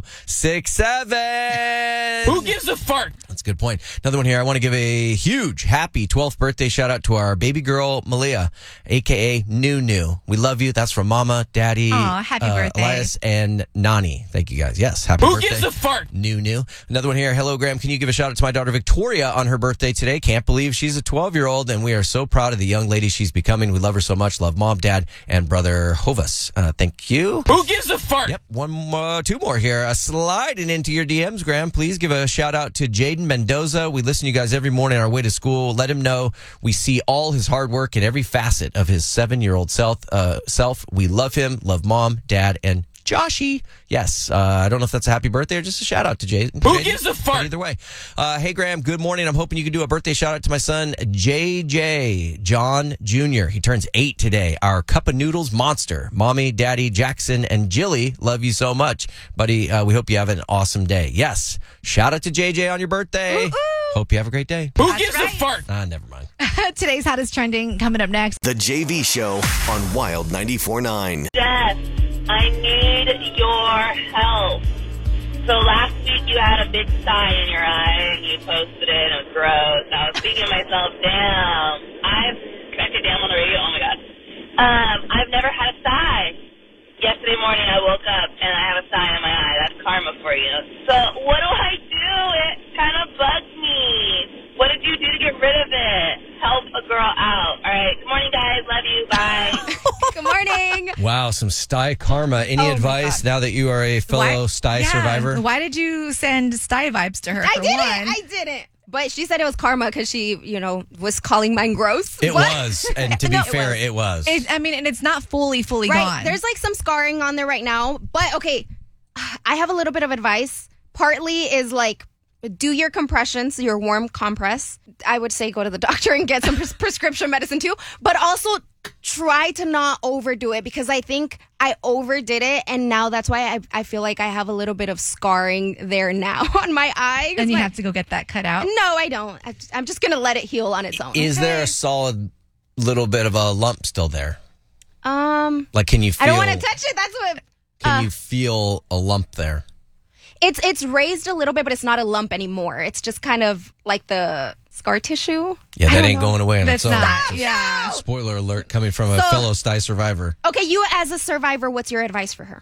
6'7". Who gives a fart? That's a good point. Another one here. I want to give a huge happy 12th birthday shout out to our baby girl, Malia, a.k.a. Nunu. We love you. That's from Mama, Daddy, happy birthday. Elias, and Nani. Thank you, guys. Yes, happy birthday. Who gives a fart? Nunu. Another one here. Hello, Graham. Can you give a shout out to my daughter, Victoria, on her birthday today? Can't believe she's a 12-year-old, and we are so proud of the young lady she's becoming. We love her so much. Love Mom, Dad, and brother Hovas. Thank you. Who gives a fart? Yep. Two more here. Sliding into your DMs, Graham. Please give a shout out to Jaden Mendoza. We listen to you guys every morning on our way to school. Let him know we see all his hard work in every facet of his 7-year-old self. We love him. Love Mom, Dad, and Joshy. Yes. I don't know if that's a happy birthday or just a shout out to Jaden. Who gives a fart? Either way. Hey, Graham, good morning. I'm hoping you can do a birthday shout out to my son, JJ John Jr. He turns 8 today. Our cup of noodles monster. Mommy, Daddy, Jackson, and Jilly love you so much. Buddy, we hope you have an awesome day. Yes. Shout out to JJ on your birthday. Hope you have a great day. Who gives a fart? Never mind. Today's hottest trending coming up next. The JV Show on Wild 94.9. Jess, I need your help. So last week you had a big sigh in your eye and you posted it and it was gross. I was thinking to myself, damn, I've connected down on the radio. Oh my God. I've never had a sigh. Yesterday morning I woke up and I have a sigh in my eye. That's karma for you. So what do I do? It kind of bugs me. What did you do to get rid of it? Help a girl out. All right. Good morning, guys. Love you. Bye. Good morning. Wow, some sty karma. Any advice now that you are a fellow sty survivor? Why did you send sty vibes to her? I didn't. But she said it was karma because she, was calling mine gross. It was. And to be fair, it was. And it's not fully gone. There's like some scarring on there right now. But okay, I have a little bit of advice. Partly is like, do your compressions, your warm compress. I would say go to the doctor and get some prescription medicine too. But also try to not overdo it because I think I overdid it. And now that's why I feel like I have a little bit of scarring there now on my eye. And you have to go get that cut out? No, I don't. I'm just going to let it heal on its own. Is there a solid little bit of a lump still there? Like, can you feel... I don't want to touch it. That's what... Can you feel a lump there? It's raised a little bit, but it's not a lump anymore. It's just kind of like the scar tissue. Yeah, that ain't going away on its own. Yeah. Spoiler alert coming from a fellow sty survivor. Okay, you as a survivor, what's your advice for her?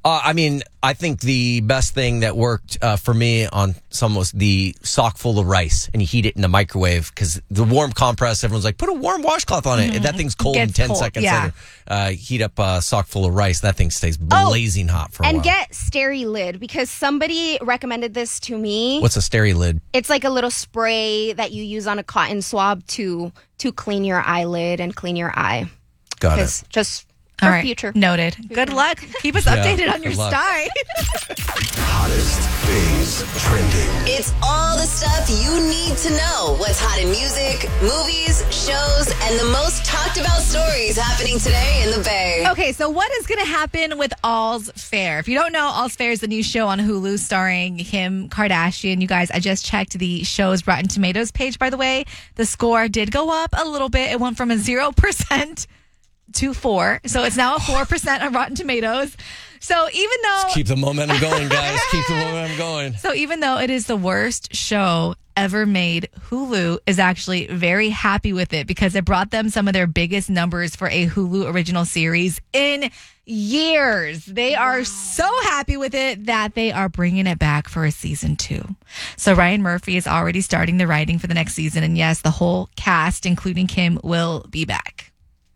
I think the best thing that worked for me on some was the sock full of rice, and you heat it in the microwave because the warm compress, everyone's like, put a warm washcloth on it. And that thing's cold in 10 seconds later. Heat up a sock full of rice. That thing stays blazing hot for a while. And get Steri-Lid because somebody recommended this to me. What's a Steri-Lid? It's like a little spray that you use on a cotton swab to clean your eyelid and clean your eye. Got it. Just All for right. future. Noted. Good luck. Keep us updated on your good luck. sty. Hottest things trending. It's all the stuff you need to know. What's hot in music, movies, shows, and the most talked about stories happening today in the Bay. Okay, so what is going to happen with All's Fair? If you don't know, All's Fair is the new show on Hulu starring Kim Kardashian. You guys, I just checked the show's Rotten Tomatoes page, by the way. The score did go up a little bit. It went from a 0% to 4. So it's now a 4% on Rotten Tomatoes. So even though... Let's keep the momentum going, guys. Keep the momentum going. So even though it is the worst show ever made, Hulu is actually very happy with it because it brought them some of their biggest numbers for a Hulu original series in years. They are so happy with it that they are bringing it back for a season 2. So Ryan Murphy is already starting the writing for the next season. And yes, the whole cast, including Kim, will be back.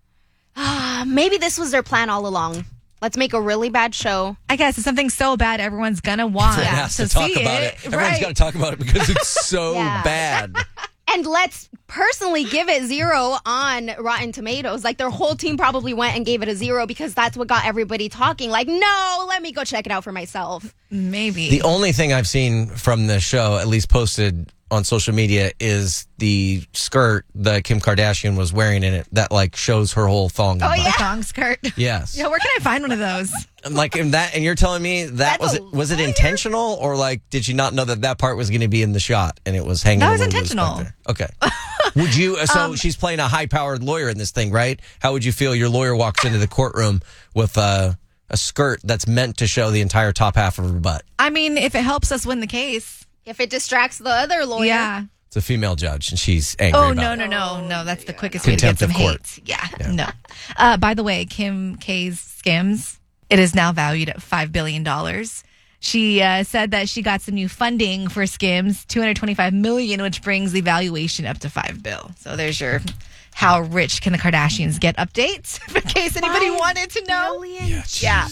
Maybe this was their plan all along. Let's make a really bad show. I guess it's something so bad everyone's going to want Everyone has to talk see about it. Everyone's got to talk about it because it's so bad. And let's personally give it 0 on Rotten Tomatoes. Like, their whole team probably went and gave it a 0 because that's what got everybody talking. Like, no, let me go check it out for myself. Maybe. The only thing I've seen from the show, at least posted on social media, is the skirt that Kim Kardashian was wearing in it that like shows her whole thong. Oh, yeah. Thong skirt. Yes. Yeah, where can I find one of those? Like in that, and you're telling me that was it intentional, or like did she not know that part was going to be in the shot and it was hanging? That was a little intentional. loose back there? Okay. Would you? So she's playing a high-powered lawyer in this thing, right? How would you feel? Your lawyer walks into the courtroom with a skirt that's meant to show the entire top half of her butt. I mean, if it helps us win the case. If it distracts the other lawyer. Yeah. It's a female judge, and she's angry. Oh, about no. That's the quickest way to get Contempt some of court. hate. Yeah, no. By the way, Kim K's Skims, it is now valued at $5 billion. She said that she got some new funding for Skims, $225 million, which brings the valuation up to $5 billion. So there's your how rich can the Kardashians get updates, in case anybody wanted to know. Yeah.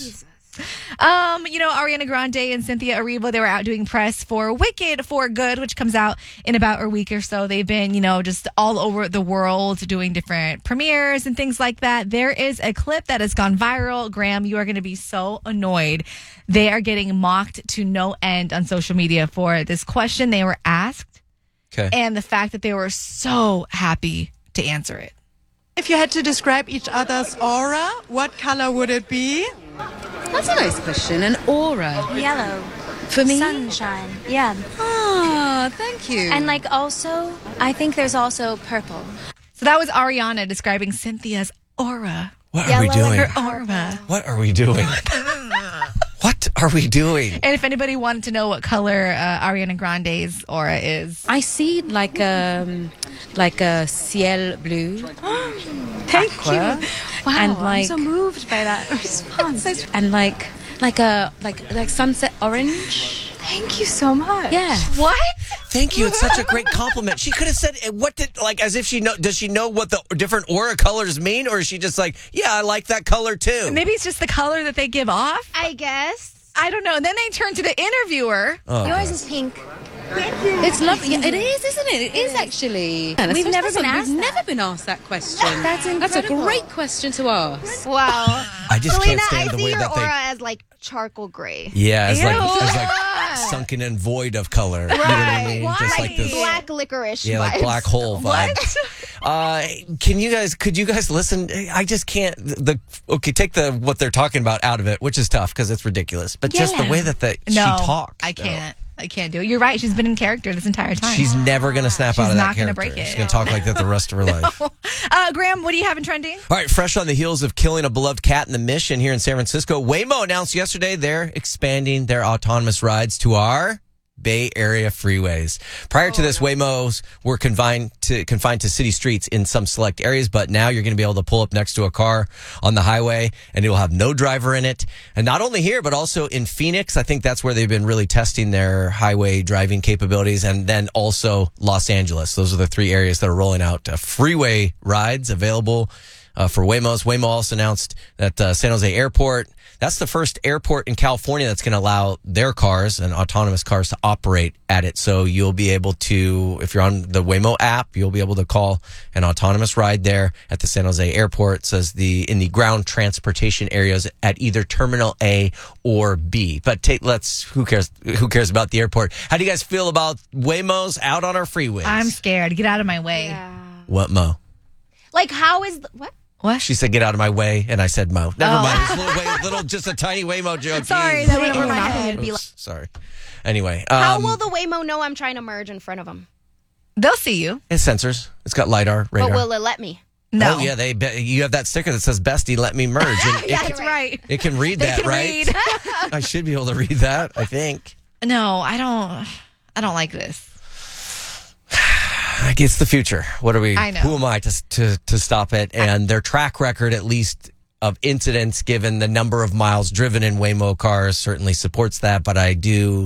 Ariana Grande and Cynthia Erivo, they were out doing press for Wicked for Good, which comes out in about a week or so. They've been, just all over the world doing different premieres and things like that. There is a clip that has gone viral. Graham, you are going to be so annoyed. They are getting mocked to no end on social media for this question they were asked. Okay. And the fact that they were so happy to answer it. If you had to describe each other's aura, what color would it be? That's a nice question. An aura. Yellow. For me? Sunshine. Yeah. Ah, thank you. And also, I think there's also purple. So that was Ariana describing Cynthia's aura. What are we doing? Her aura. What are we doing? What are we doing? And if anybody wanted to know what color Ariana Grande's aura is, I see like a ciel blue. Thank Aqua. you. Wow, And I'm so moved by that response. And like sunset orange. Thank you so much. Yeah. What? Thank you. It's such a great compliment. She could have said, as if she know, does she know what the different aura colors mean? Or is she just like, yeah, I like that color too? Maybe it's just the color that they give off. I guess. I don't know. And then they turn to the interviewer. Oh, Yours is pink. It's lovely. Yeah, it is, isn't it? It is actually. Yeah, We've never been asked We've that. never been asked that question. That's incredible. That's a great question to ask. Wow. I just Selena, can't stand I the see way your that aura they... as like charcoal gray. Yeah, it's like Ew. sunken and void of color. You know what Right. I mean? Why? Just like this. Black licorice Yeah, like vibes. black hole vibes. Could you guys listen? I just can't. Take what they're talking about out of it, which is tough because it's ridiculous. But just the way that she talks. I can't. I can't do it. You're right. She's been in character this entire time. She's never going to snap out of that not gonna character. break it. She's going to talk like that the rest of her life. Graham, what do you have in trending? All right, fresh on the heels of killing a beloved cat in the Mission here in San Francisco, Waymo announced yesterday they're expanding their autonomous rides to our Bay Area freeways. Prior to this, Waymos were confined to city streets in some select areas, but now you're going to be able to pull up next to a car on the highway and it will have no driver in it. And not only here, but also in Phoenix. I think that's where they've been really testing their highway driving capabilities. And then also Los Angeles. Those are the 3 areas that are rolling out freeway rides available for Waymos. Waymo also announced that San Jose Airport, that's the first airport in California that's going to allow their cars and autonomous cars to operate at it. So you'll be able to, if you're on the Waymo app, you'll be able to call an autonomous ride there at the San Jose Airport. It says in the ground transportation areas at either Terminal A or B. But who cares about the airport? How do you guys feel about Waymos out on our freeways? I'm scared. Get out of my way. Yeah. What, Mo? Like, how is what? What? She said, get out of my way, and I said, Mo. Never mind. It's just a tiny Waymo joke. Sorry, that went over my head. Oops, sorry. Anyway. How will the Waymo know I'm trying to merge in front of them? They'll see you. It's sensors. It's got LiDAR, radar. But will it let me? No. Oh, yeah. You have that sticker that says, Bestie, let me merge. And Yeah, that's right. It can read that, right? I should be able to read that, I think. No, I don't like this. It's the future. What are we? I know. Who am I to stop it? And their track record, at least of incidents, given the number of miles driven in Waymo cars, certainly supports that. But I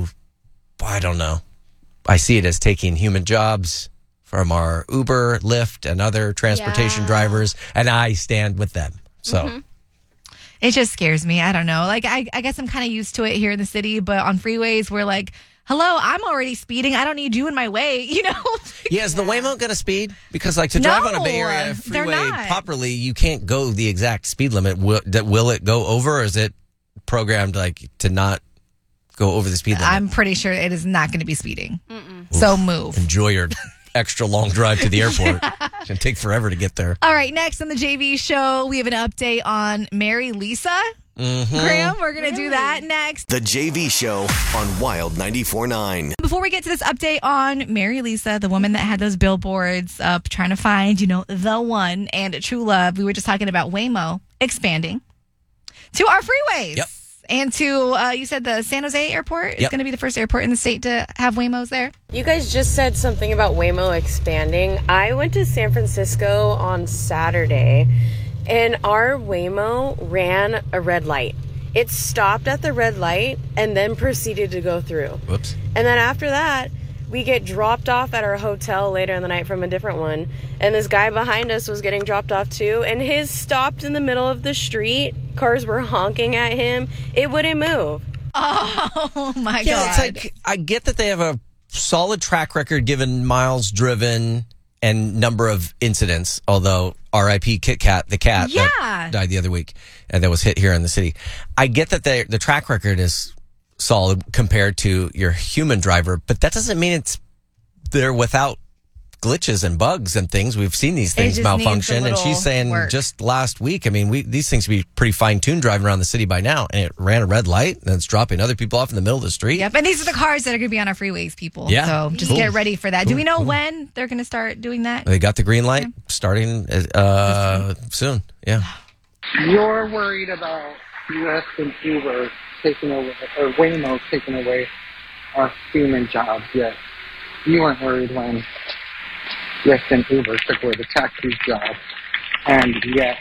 don't know. I see it as taking human jobs from our Uber, Lyft, and other transportation drivers, and I stand with them. So. It just scares me. I don't know. Like, I guess I'm kind of used to it here in the city, but on freeways, we're like, hello, I'm already speeding. I don't need you in my way, you know? Yeah, is the Waymo going to speed? Because, like, to drive on a Bay Area freeway properly, you can't go the exact speed limit. Will it go over, or is it programmed, like, to not go over the speed limit? I'm pretty sure it is not going to be speeding. So move. Enjoy your extra long drive to the airport. It's going to take forever to get there. All right, next on the JV show, we have an update on Mary Lisa. Graham, we're going to do that next. The JV Show on Wild 94.9. Before we get to this update on Mary Lisa, the woman that had those billboards up trying to find, the one and true love, we were just talking about Waymo expanding to our freeways. Yep. And to, you said the San Jose airport is going to be the first airport in the state to have Waymos there. You guys just said something about Waymo expanding. I went to San Francisco on Saturday, and our Waymo ran a red light. It stopped at the red light and then proceeded to go through. Whoops. And then after that, we get dropped off at our hotel later in the night from a different one. And this guy behind us was getting dropped off too. And his stopped in the middle of the street. Cars were honking at him. It wouldn't move. Oh, my God. It's like, I get that they have a solid track record given miles driven and number of incidents, although R.I.P. Kit Kat, the cat that died the other week and that was hit here in the city. I get that the track record is solid compared to your human driver, but that doesn't mean it's there without glitches and bugs and things. We've seen these things malfunction, and she's saying just last week, I mean, these things would be pretty fine-tuned driving around the city by now, and it ran a red light, and it's dropping other people off in the middle of the street. Yep, and these are the cars that are going to be on our freeways, people. Yeah. So just get ready for that. Do we know when they're going to start doing that? They got the green light starting soon. Yeah. You're worried about Lyft and Uber taking away, or Waymo taking away our human jobs, yet you weren't worried when Lyft and Uber took away the taxi job, and yet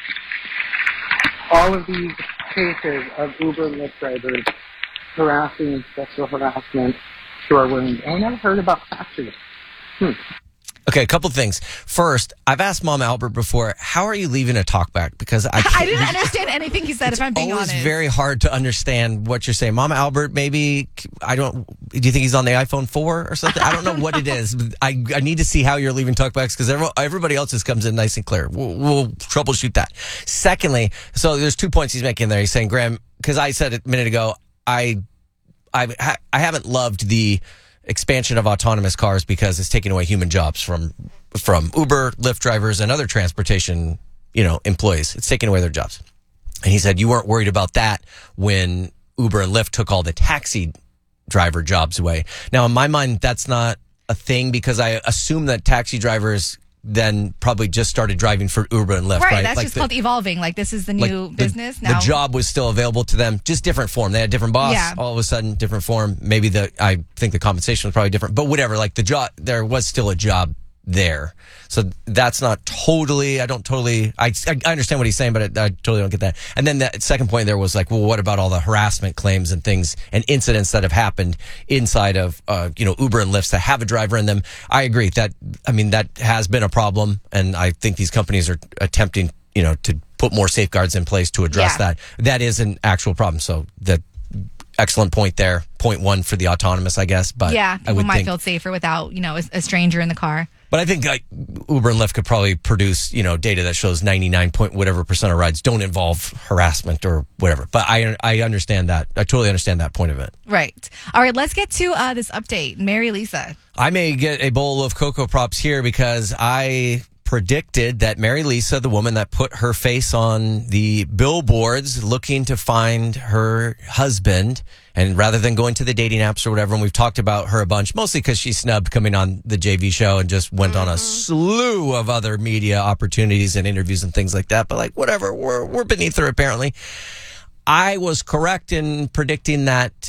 all of these cases of Uber and Lyft drivers harassing sexual harassment to our women, I never heard about taxis. Okay, a couple things. First, I've asked Mom Albert before, how are you leaving a talkback? Because I didn't understand anything he said, if I'm being honest. It's very hard to understand what you're saying. Mom Albert, maybe, do you think he's on the iPhone 4 or something? I don't know what it is. But I need to see how you're leaving talkbacks because everybody else's comes in nice and clear. We'll troubleshoot that. Secondly, so there's 2 points he's making there. He's saying, Graham, because I said it a minute ago, I haven't loved the expansion of autonomous cars because it's taking away human jobs from Uber, Lyft drivers, and other transportation, employees. It's taking away their jobs. And he said you weren't worried about that when Uber and Lyft took all the taxi driver jobs away. Now, in my mind, that's not a thing because I assume that taxi drivers then probably just started driving for Uber and Lyft, right? That's just called evolving. Like, this is the new business now. The job was still available to them, just different form. They had a different boss. Yeah. All of a sudden, different form. Maybe I think the compensation was probably different, but whatever. Like the job, there was still a job there. So that's not totally, I understand what he's saying, but I totally don't get that. And then that second point there was like, well, what about all the harassment claims and things and incidents that have happened inside of, Uber and Lyft that have a driver in them? I agree that has been a problem. And I think these companies are attempting to put more safeguards in place to address that. That is an actual problem. So that excellent point there. Point one for the autonomous, I guess. But people might feel safer without, a stranger in the car. But I think Uber and Lyft could probably produce, data that shows 99% of rides don't involve harassment or whatever. But I understand that. I totally understand that point of it. Right. All right, let's get to this update. Mary Lisa. I may get a bowl of Cocoa Props here because I predicted that Mary Lisa, the woman that put her face on the billboards looking to find her husband, and rather than going to the dating apps or whatever, and we've talked about her a bunch, mostly because she snubbed coming on the JV show and just went on a slew of other media opportunities and interviews and things like that. But whatever, we're beneath her apparently. I was correct in predicting that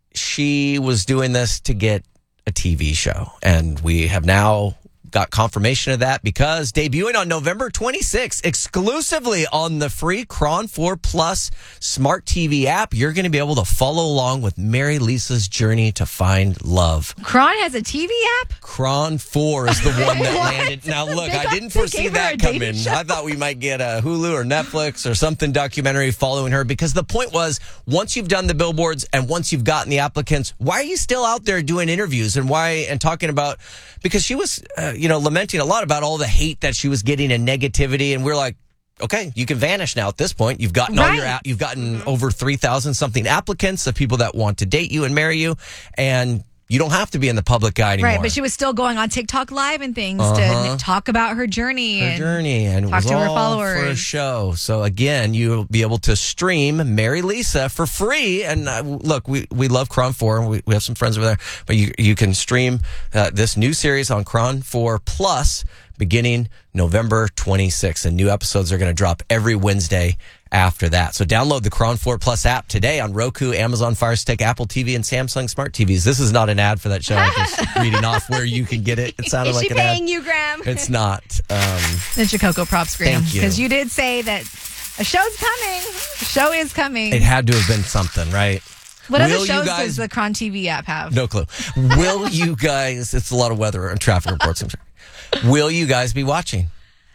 she was doing this to get a TV show, and we have now got confirmation of that because debuting on November 26th, exclusively on the free Cron 4 Plus smart TV app, you're going to be able to follow along with Mary Lisa's journey to find love. Cron has a TV app? Cron 4 is the one that landed. Now, look, I didn't foresee that coming. I thought we might get a Hulu or Netflix or something documentary following her because the point was, once you've done the billboards and once you've gotten the applicants, why are you still out there doing interviews and talking about, because she was, lamenting a lot about all the hate that she was getting and negativity. And we're like, okay, you can vanish now at this point. You've gotten you've gotten over 3,000 something applicants of people that want to date you and marry you. And you don't have to be in the public eye anymore. Right, but she was still going on TikTok Live and things to talk about her journey. And talk to her followers. For a show. So again, you'll be able to stream Mary Lisa for free. And look, we love Cron 4. And we have some friends over there. But you can stream this new series on Cron 4 Plus beginning November 26th. And new episodes are going to drop every Wednesday after that. So download the Cron 4 Plus app today on Roku, Amazon Fire Stick, Apple TV, and Samsung Smart TVs. This is not an ad for that show. I'm just reading off where you can get it. It sounded like an ad. Is she paying you, Graham? It's not. It's your Cocoa Props, Graham. Thank you. Because you did say that a show's coming. A show is coming. It had to have been something, right? What other shows does the Cron TV app have? No clue. Will you guys, it's a lot of weather and traffic reports. I'm sure. Will you guys be watching?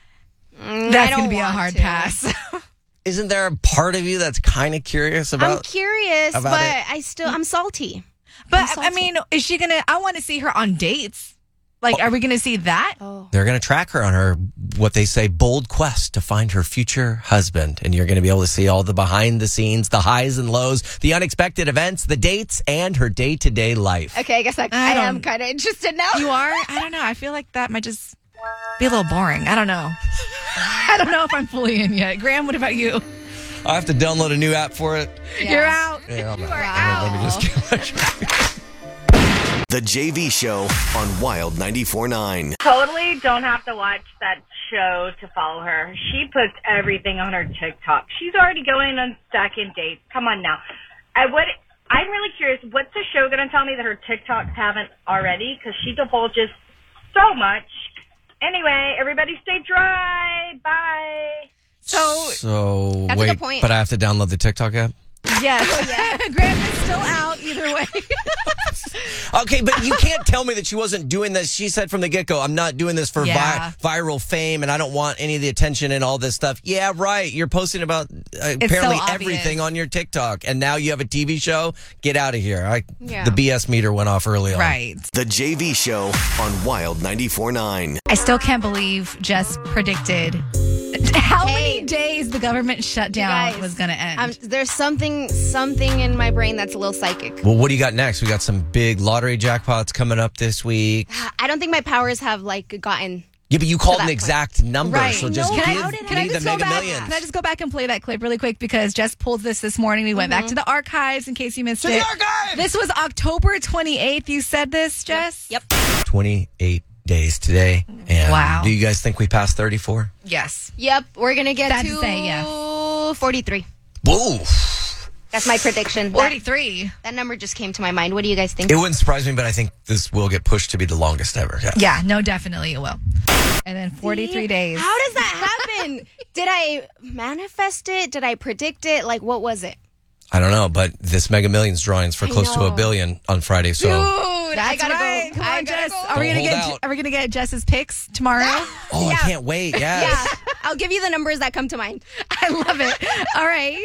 That's going to be a hard pass. Isn't there a part of you that's kind of curious about? I'm curious, but I'm salty. But I mean, is she gonna? I want to see her on dates. Are we gonna see that? They're gonna track her on her what they say bold quest to find her future husband, and you're gonna be able to see all the behind the scenes, the highs and lows, the unexpected events, the dates, and her day to day life. Okay, I guess I am kind of interested now. You are? I don't know. I feel like that might just be a little boring. I don't know. I don't know if I'm fully in yet. Graham, what about you? I have to download a new app for it. Yeah. You're out. Yeah, you are out. Let me just get The JV Show on Wild 94.9. Totally don't have to watch that show to follow her. She puts everything on her TikTok. She's already going on second dates. Come on now. I'm really curious, what's the show going to tell me that her TikToks haven't already? Because she divulges so much. Anyway, everybody stay dry. Bye. So that's wait, a good point. but I have to download the TikTok app? Yes. Graham is still out either way. Okay, but you can't tell me that she wasn't doing this. She said from the get-go, I'm not doing this for viral fame, and I don't want any of the attention and all this stuff. Yeah, right. You're posting about apparently everything on your TikTok, and now you have a TV show? Get out of here. The BS meter went off early on. Right. The JV Show on Wild 94.9. I still can't believe Jess predicted how many days the government shutdown was going to end. There's something in my brain that's a little psychic. Well, what do you got next? We got some big lottery jackpots coming up this week. I don't think my powers have gotten. Yeah, but you called an exact number, right. so just give me the Mega Millions. Can I just go back and play that clip really quick? Because Jess pulled this morning. We went back to the archives in case you missed it. The archives! This was October 28th. You said this, Jess? Yep. 28 days today. And do you guys think we passed 34? Yes. Yep. We're going to get to 43. Whoa. That's my prediction. 43. That number just came to my mind. What do you guys think? It wouldn't surprise me, but I think this will get pushed to be the longest ever. Yeah, no, definitely it will. And then 43 days. How does that happen? Did I manifest it? Did I predict it? What was it? I don't know, but this Mega Millions drawings for close to $1 billion on Friday. So, dude, I gotta go. Come on, Jess. Are we gonna get Jess's picks tomorrow? I can't wait. Yes. Yeah, I'll give you the numbers that come to mind. I love it. All right.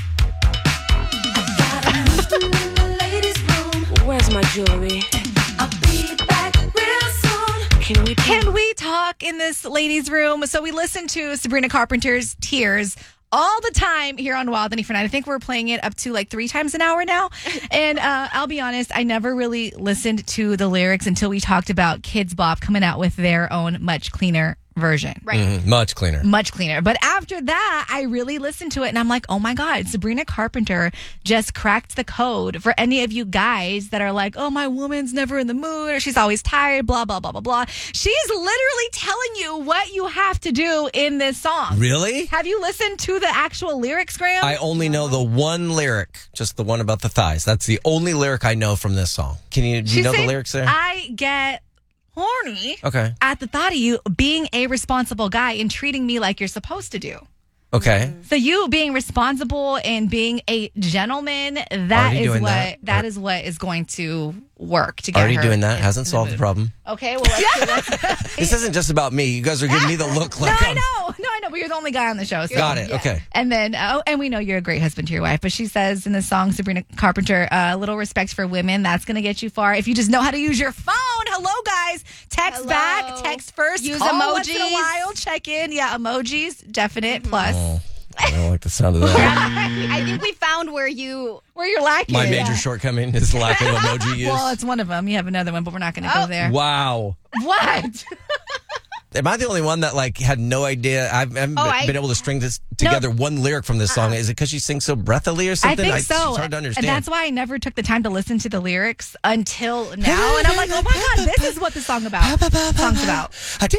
Where's my jewelry? I'll be back real soon. Can we talk in this ladies' room? So we listened to Sabrina Carpenter's Tears all the time here on Wild 94.9. I think we're playing it up to like 3 times an hour now. And I'll be honest, I never really listened to the lyrics until we talked about Kids Bop coming out with their own much cleaner version. Right. Much cleaner. Much cleaner. But after that, I really listened to it and I'm like, oh my God, Sabrina Carpenter just cracked the code for any of you guys that are like, oh, my woman's never in the mood or she's always tired, blah, blah, blah, blah, blah. She's literally telling you what you have to do in this song. Really? Have you listened to the actual lyrics, Graham? I only know the one lyric, just the one about the thighs. That's the only lyric I know from this song. Do you know the lyrics there? I get horny at the thought of you being a responsible guy and treating me like you're supposed to do. Okay. So you being responsible and being a gentleman, that is what is going to work to get Already her doing that. Hasn't solved the problem. Okay, well, let's do that. This isn't just about me. You guys are giving me the look like I know, but you're the only guy on the show. So. Got it. Okay. And then, and we know you're a great husband to your wife, but she says in the song, Sabrina Carpenter, a little respect for women, that's going to get you far. If you just know how to use your phone, hello, guys. Text back, text first, use call emojis. once in a while, check in. Yeah, emojis, definite, plus. Oh, I don't like the sound of that. I think we found where you're lacking. My major shortcoming is lack of emoji use. Well, it's one of them. You have another one, but we're not going to go there. Wow. What? Am I the only one that had no idea? I haven't been able to string this together one lyric from this song. Is it because she sings so breathily or something? I think so. It's hard to understand. And that's why I never took the time to listen to the lyrics until now. And I'm like, oh my God, this is what the song's about. Song's about.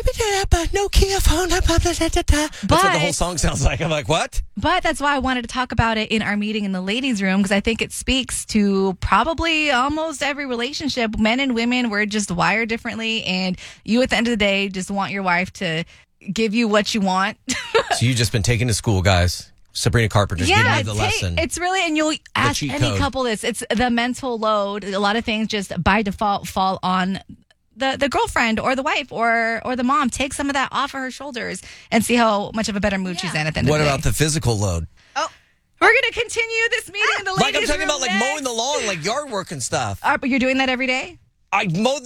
Nokia phone. That's what the whole song sounds like. I'm like, what? But that's why I wanted to talk about it in our meeting in the ladies' room, because I think it speaks to probably almost every relationship. Men and women, we're just wired differently. And you, at the end of the day, just want your wife to give you what you want. So you've just been taken to school, guys. Sabrina Carpenter's giving you the lesson. It's really, and you'll ask any couple this, it's the mental load. A lot of things just by default fall on the girlfriend or the wife or the mom. Take some of that off of her shoulders and see how much of a better mood she's in at the end of the day. What about the physical load? We're going to continue this meeting in the ladies' I'm talking room about mowing the lawn, like yard work and stuff. But you're doing that every day? I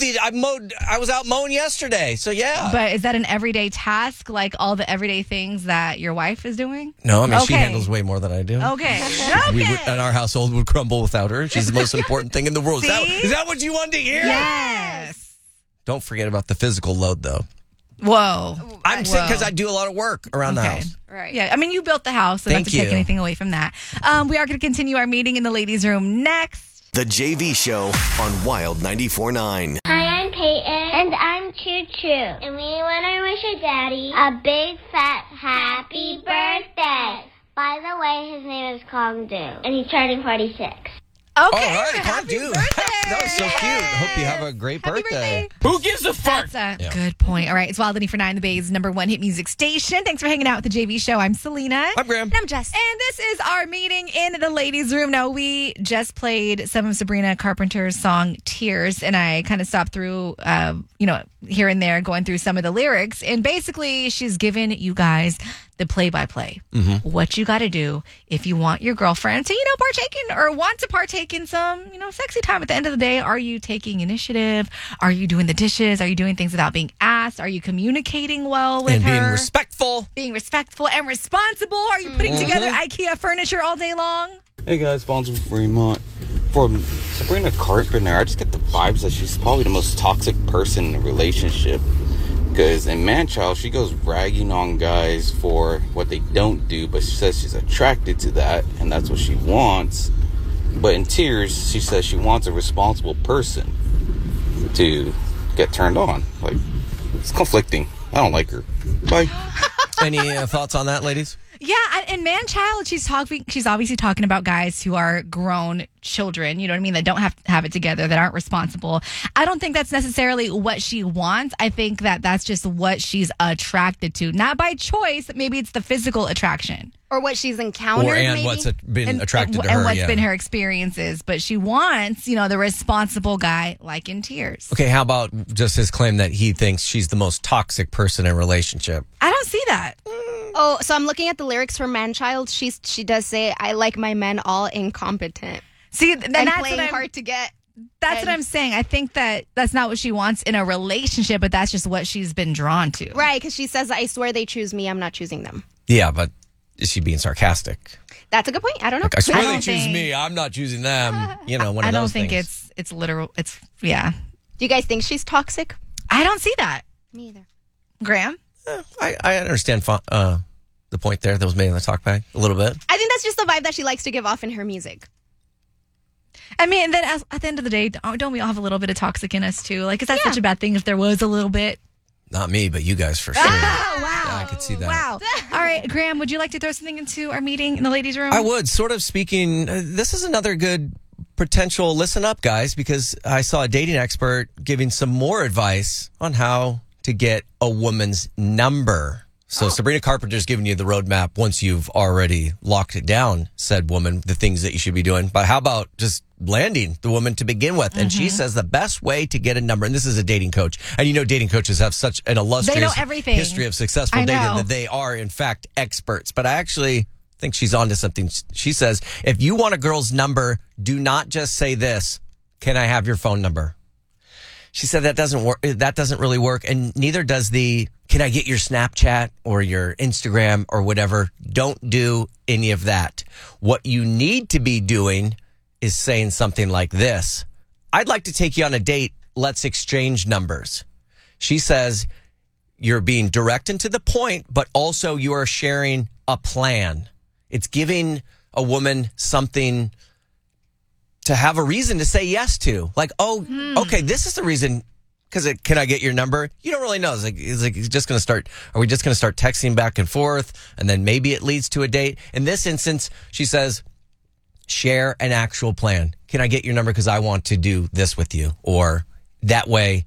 was out mowing yesterday, so yeah. But is that an everyday task, like all the everyday things that your wife is doing? No, I mean, she handles way more than I do. Okay. And our household would crumble without her. She's the most important thing in the world. Is that what you wanted to hear? Yes. Don't forget about the physical load, though. Whoa. I'm sick because I do a lot of work around the house. Right. Yeah. I mean, you built the house, so not to take anything away from that. We are going to continue our meeting in the ladies' room next. The JV Show on Wild 94.9. Hi, I'm Peyton. And I'm Choo Choo. And we want to wish your daddy a big fat happy birthday. By the way, his name is Kong Do. And he's turning 46. Okay. All right, Kong Do. That was so cute. Hope you have a great birthday. Who gives a fuck? That's a good point. All right, it's Wild 94.9, the Bay's #1 hit music station. Thanks for hanging out with the JV Show. I'm Selena. I'm Graham. And I'm Jess. And this is our meeting in the ladies' room. Now, we just played some of Sabrina Carpenter's song, Tears, and I kind of stopped through, here and there, going through some of the lyrics. And basically, she's given you guys the play-by-play. Mm-hmm. What you got to do if you want your girlfriend to, partake in or want to partake in some, sexy time. At the end of the day, are you taking initiative? Are you doing the dishes? Are you doing things without being asked? Are you communicating well with her? And being respectful. Being respectful and responsible. Are you putting together IKEA furniture all day long? Hey guys, Bonds from Fremont. For Sabrina Carpenter, I just get the vibes that she's probably the most toxic person in a relationship. Because in Manchild, she goes bragging on guys for what they don't do, but she says she's attracted to that, and that's what she wants. But in Tears, she says she wants a responsible person to get turned on. Like, it's conflicting. I don't like her. Bye. Any thoughts on that, ladies? Yeah, and Man-Child, she's obviously talking about guys who are grown children, you know what I mean, that don't have it together, that aren't responsible. I don't think that's necessarily what she wants. I think that that's just what she's attracted to. Not by choice, maybe it's the physical attraction. Or what she's encountered, and what's been attracted to her. And what's been her experiences. But she wants, the responsible guy, like in Tears. Okay, how about just his claim that he thinks she's the most toxic person in a relationship? I don't see that. Oh, so I'm looking at the lyrics for Man-Child. She does say, "I like my men all incompetent." See, and that's playing what hard to get. That's what I'm saying. I think that's not what she wants in a relationship, but that's just what she's been drawn to. Right, because she says, "I swear they choose me. I'm not choosing them." Yeah, but is she being sarcastic? That's a good point. I don't know. Like, I swear they choose me. I'm not choosing them. One of those things. I don't think it's literal. It's, yeah. Do you guys think she's toxic? I don't see that. Me either. Graham? I understand the point there that was made in the talk bag a little bit. I think that's just the vibe that she likes to give off in her music. I mean, then at the end of the day, don't we all have a little bit of toxic in us too? Like, is that such a bad thing if there was a little bit? Not me, but you guys for sure. Oh, wow. Yeah, I could see that. Wow. All right, Graham, would you like to throw something into our meeting in the ladies' room? I would. Sort of speaking, this is another good potential listen up, guys, because I saw a dating expert giving some more advice on how to get a woman's number. So Sabrina Carpenter's giving you the roadmap once you've already locked it down, said woman, the things that you should be doing. But how about just landing the woman to begin with? And she says the best way to get a number, and this is a dating coach, and you know dating coaches have such an illustrious history of successful dating that they are, in fact, experts. But I actually think she's onto something. She says, if you want a girl's number, do not just say this, "Can I have your phone number?" She said that doesn't work. That doesn't really work, and neither does the "Can I get your Snapchat or your Instagram or whatever?" Don't do any of that. What you need to be doing is saying something like this: "I'd like to take you on a date. Let's exchange numbers." She says you're being direct and to the point, but also you are sharing a plan. It's giving a woman something to have a reason to say yes to. Like, okay, this is the reason. Because can I get your number? You don't really know. It's like it's just going to start. Are we just going to start texting back and forth, and then maybe it leads to a date? In this instance, she says, share an actual plan. Can I get your number because I want to do this with you? Or that way,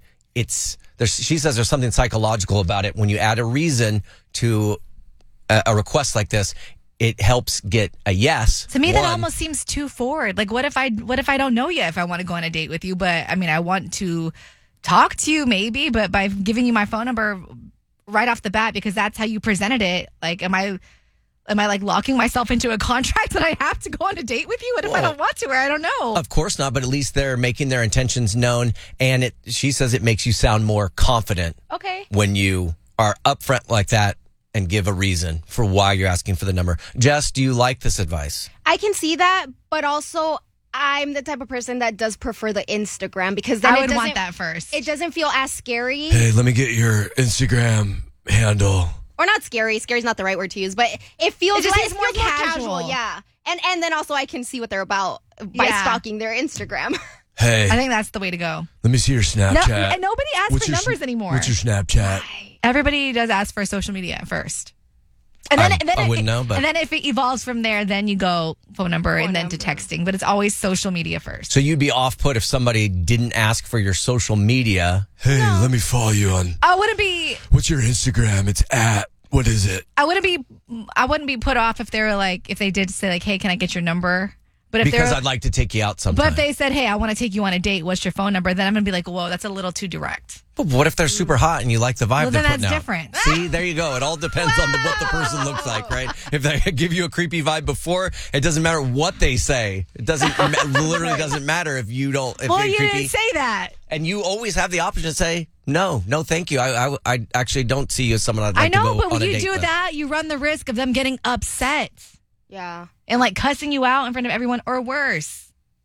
she says there's something psychological about it. When you add a reason to a request like this, it helps get a yes. To me, that almost seems too forward. Like, what if I don't know you if I want to go on a date with you? But I mean, I want to talk to you maybe, but by giving you my phone number right off the bat, because that's how you presented it. Like, am I like locking myself into a contract that I have to go on a date with you? What if I don't want to, or I don't know? Of course not, but at least they're making their intentions known. And she says it makes you sound more confident. Okay. When you are upfront like that and give a reason for why you're asking for the number. Jess, do you like this advice? I can see that, but also I'm the type of person that does prefer the Instagram, because then I would want that first. It doesn't feel as scary. Hey, let me get your Instagram handle. Or not scary. Scary's not the right word to use, but it feels more casual. Yeah. And then also I can see what they're about by stalking their Instagram. Hey. I think that's the way to go. Let me see your Snapchat. And nobody asks for numbers anymore. What's your Snapchat? Everybody does ask for social media first. And then I wouldn't know, but... And then if it evolves from there, then you go phone number and then to texting. But it's always social media first. So you'd be off-put if somebody didn't ask for your social media. Hey, let me follow you on... I wouldn't be... What's your Instagram? It's at... What is it? I wouldn't be put off if they were like... If they did say like, hey, can I get your number? But if because I'd like to take you out sometime. But if they said, hey, I want to take you on a date, what's your phone number? Then I'm going to be like, whoa, that's a little too direct. But what if they're super hot and you like the vibe they're putting out? Then that's different. See, there you go. It all depends on what the person looks like, right? If they give you a creepy vibe before, it doesn't matter what they say. It literally doesn't matter if you don't. If well, you creepy. didn't say that. And you always have the option to say, no, thank you. I actually don't see you as someone I'd like to go on a date with. I know, but when you do that, you run the risk of them getting upset. Yeah. And like cussing you out in front of everyone or worse.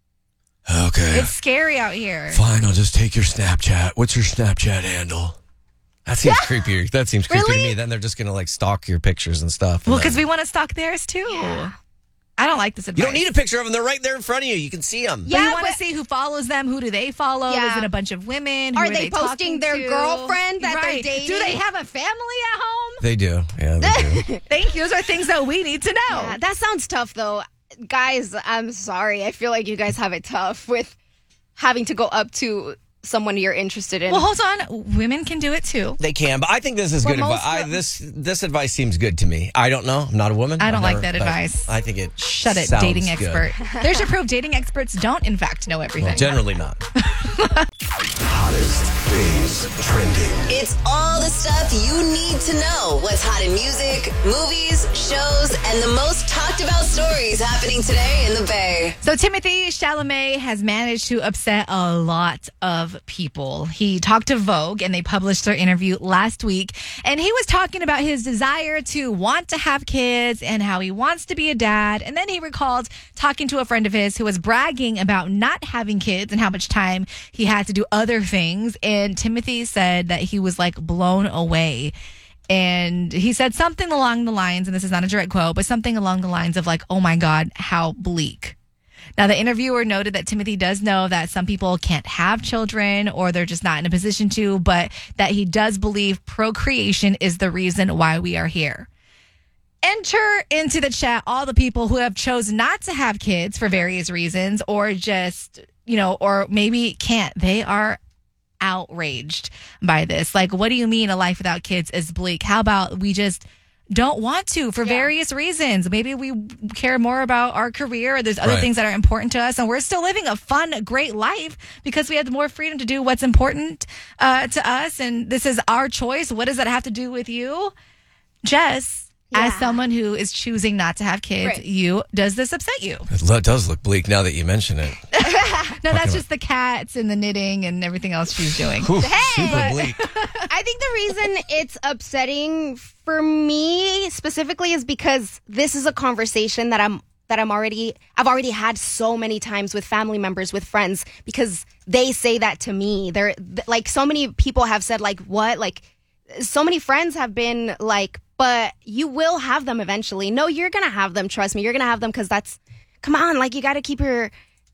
Okay. It's scary out here. Fine, I'll just take your Snapchat. What's your Snapchat handle? That seems creepier. That seems creepy to me. Then they're just going to like stalk your pictures and stuff. Well, because we want to stalk theirs too. Yeah. I don't like this advice. You don't need a picture of them. They're right there in front of you. You can see them. Yeah, but you want to see who follows them. Who do they follow? Yeah. Is it a bunch of women? Are they posting their girlfriend that they're dating? Do they have a family at home? They do. Yeah, they do. Thank you. Those are things that we need to know. Yeah, that sounds tough, though. Guys, I'm sorry. I feel like you guys have it tough with having to go up to someone you're interested in. Well, hold on. Women can do it too. They can, but I think this is good advice. This advice seems good to me. I don't know. I'm not a woman. I don't like that advice. I think it Shut it, dating expert. There's your proof. Dating experts don't, in fact, know everything. Well, generally not. Hottest things trending. It's all the stuff you need to know. What's hot in music, movies, shows, and the most talked about stories happening today in the Bay. So Timothée Chalamet has managed to upset a lot of people. He talked to Vogue and they published their interview last week. And he was talking about his desire to want to have kids and how he wants to be a dad. And then he recalled talking to a friend of his who was bragging about not having kids and how much time he had to do other things. And Timothy said that he was like blown away. And he said something along the lines, and this is not a direct quote, but something along the lines of like, oh my God, how bleak. Now, the interviewer noted that Timothy does know that some people can't have children or they're just not in a position to, but that he does believe procreation is the reason why we are here. Enter into the chat all the people who have chosen not to have kids for various reasons or just, or maybe can't. They are outraged by this. Like, what do you mean a life without kids is bleak? How about we just don't want to for various reasons? Maybe we care more about our career or there's other things that are important to us and we're still living a fun, great life because we have more freedom to do what's important to us and this is our choice. What does that have to do with you? Jess, as someone who is choosing not to have kids, does this upset you? It does look bleak now that you mention it. No, that's just the cats and the knitting and everything else she's doing. Oof, super bleak. I think the reason it's upsetting for me specifically is because this is a conversation that I've already had so many times with family members, with friends, because they say that to me. They're like, so many people have said like, what? Like, so many friends have been like, but you will have them eventually. No, you're going to have them. Trust me. You're going to have them because come on, like you got to keep your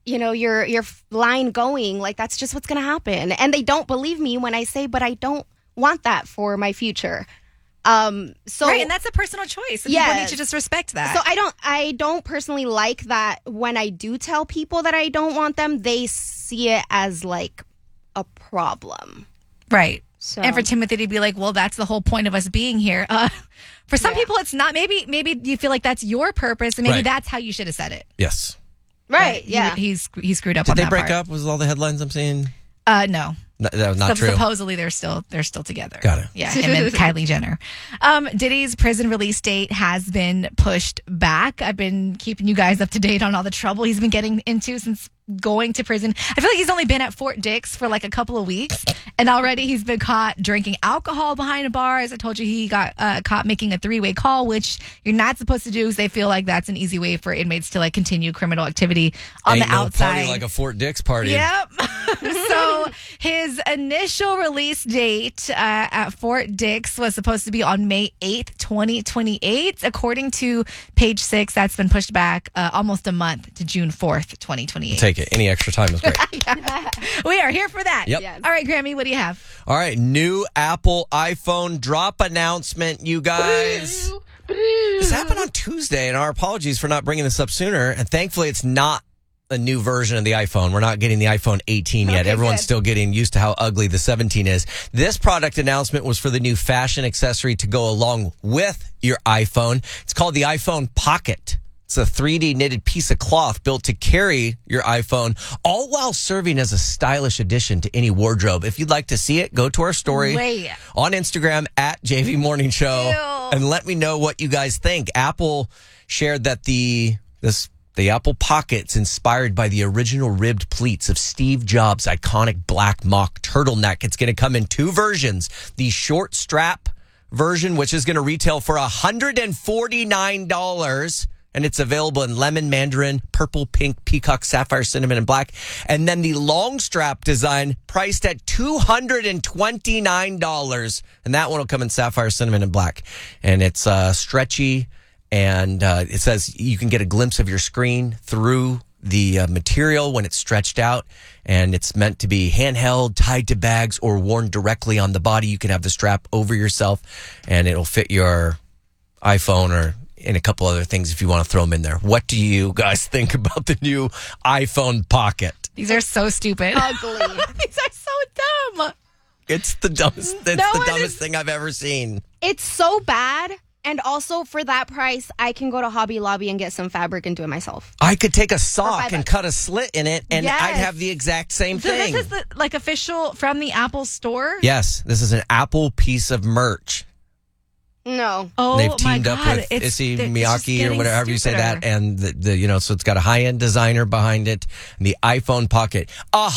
line going. Like that's just what's going to happen. And they don't believe me when I say, but I don't want that for my future. And that's a personal choice. And people need to just respect that. So I don't personally like that when I do tell people that I don't want them, they see it as like a problem. Right. So. And for Timothy to be like, well, that's the whole point of us being here. For some people, it's not. Maybe you feel like that's your purpose, and maybe that's how you should have said it. Yes. Right. Yeah. He screwed up. Did on they that break part. up? Was all the headlines I'm seeing? No. That was not true. Supposedly they're still together. Got it. Yeah, him and Kylie Jenner. Diddy's prison release date has been pushed back. I've been keeping you guys up to date on all the trouble he's been getting into since going to prison. I feel like he's only been at Fort Dix for like a couple of weeks, and already he's been caught drinking alcohol behind a bar. As I told you, he got caught making a 3-way call, which you're not supposed to do because they feel like that's an easy way for inmates to like continue criminal activity on the outside. Party like a Fort Dix party. Yep. So his initial release date at Fort Dix was supposed to be on May 8th, 2028. According to Page 6, that's been pushed back almost a month to June 4th, 2028. Take it. Any extra time is great. We are here for that. Yep. Yes. All right, Grammy, what do you have? All right, new Apple iPhone drop announcement, you guys. This happened on Tuesday, and our apologies for not bringing this up sooner. And thankfully, it's not a new version of the iPhone. We're not getting the iPhone 18 yet. Everyone's still getting used to how ugly the 17 is. This product announcement was for the new fashion accessory to go along with your iPhone. It's called the iPhone Pocket. It's a 3D knitted piece of cloth built to carry your iPhone, all while serving as a stylish addition to any wardrobe. If you'd like to see it, go to our story on Instagram at JV Morning Show and let me know what you guys think. Apple shared that the Apple Pocket's inspired by the original ribbed pleats of Steve Jobs' iconic black mock turtleneck. It's going to come in 2 versions. The short strap version, which is going to retail for $149. And it's available in lemon, mandarin, purple, pink, peacock, sapphire, cinnamon, and black. And then the long strap design priced at $229. And that one will come in sapphire, cinnamon, and black. And it's stretchy. And it says you can get a glimpse of your screen through the material when it's stretched out. And it's meant to be handheld, tied to bags, or worn directly on the body. You can have the strap over yourself, and it'll fit your iPhone or and a couple other things if you want to throw them in there. What do you guys think about the new iPhone Pocket? These are so stupid. Ugly. These are so dumb. It's the dumbest. It's the dumbest thing I've ever seen. It's so bad. And also, for that price, I can go to Hobby Lobby and get some fabric and do it myself. I could take a sock and cut a slit in it, and Yes. I'd have the exact same So thing. this is official from the Apple store? Yes, this is an Apple piece of merch. No. Oh, They've my teamed up God. with It's Issey just Miyake or getting whatever you say that, stupider. and the so it's got a high end designer behind it, and the iPhone Pocket.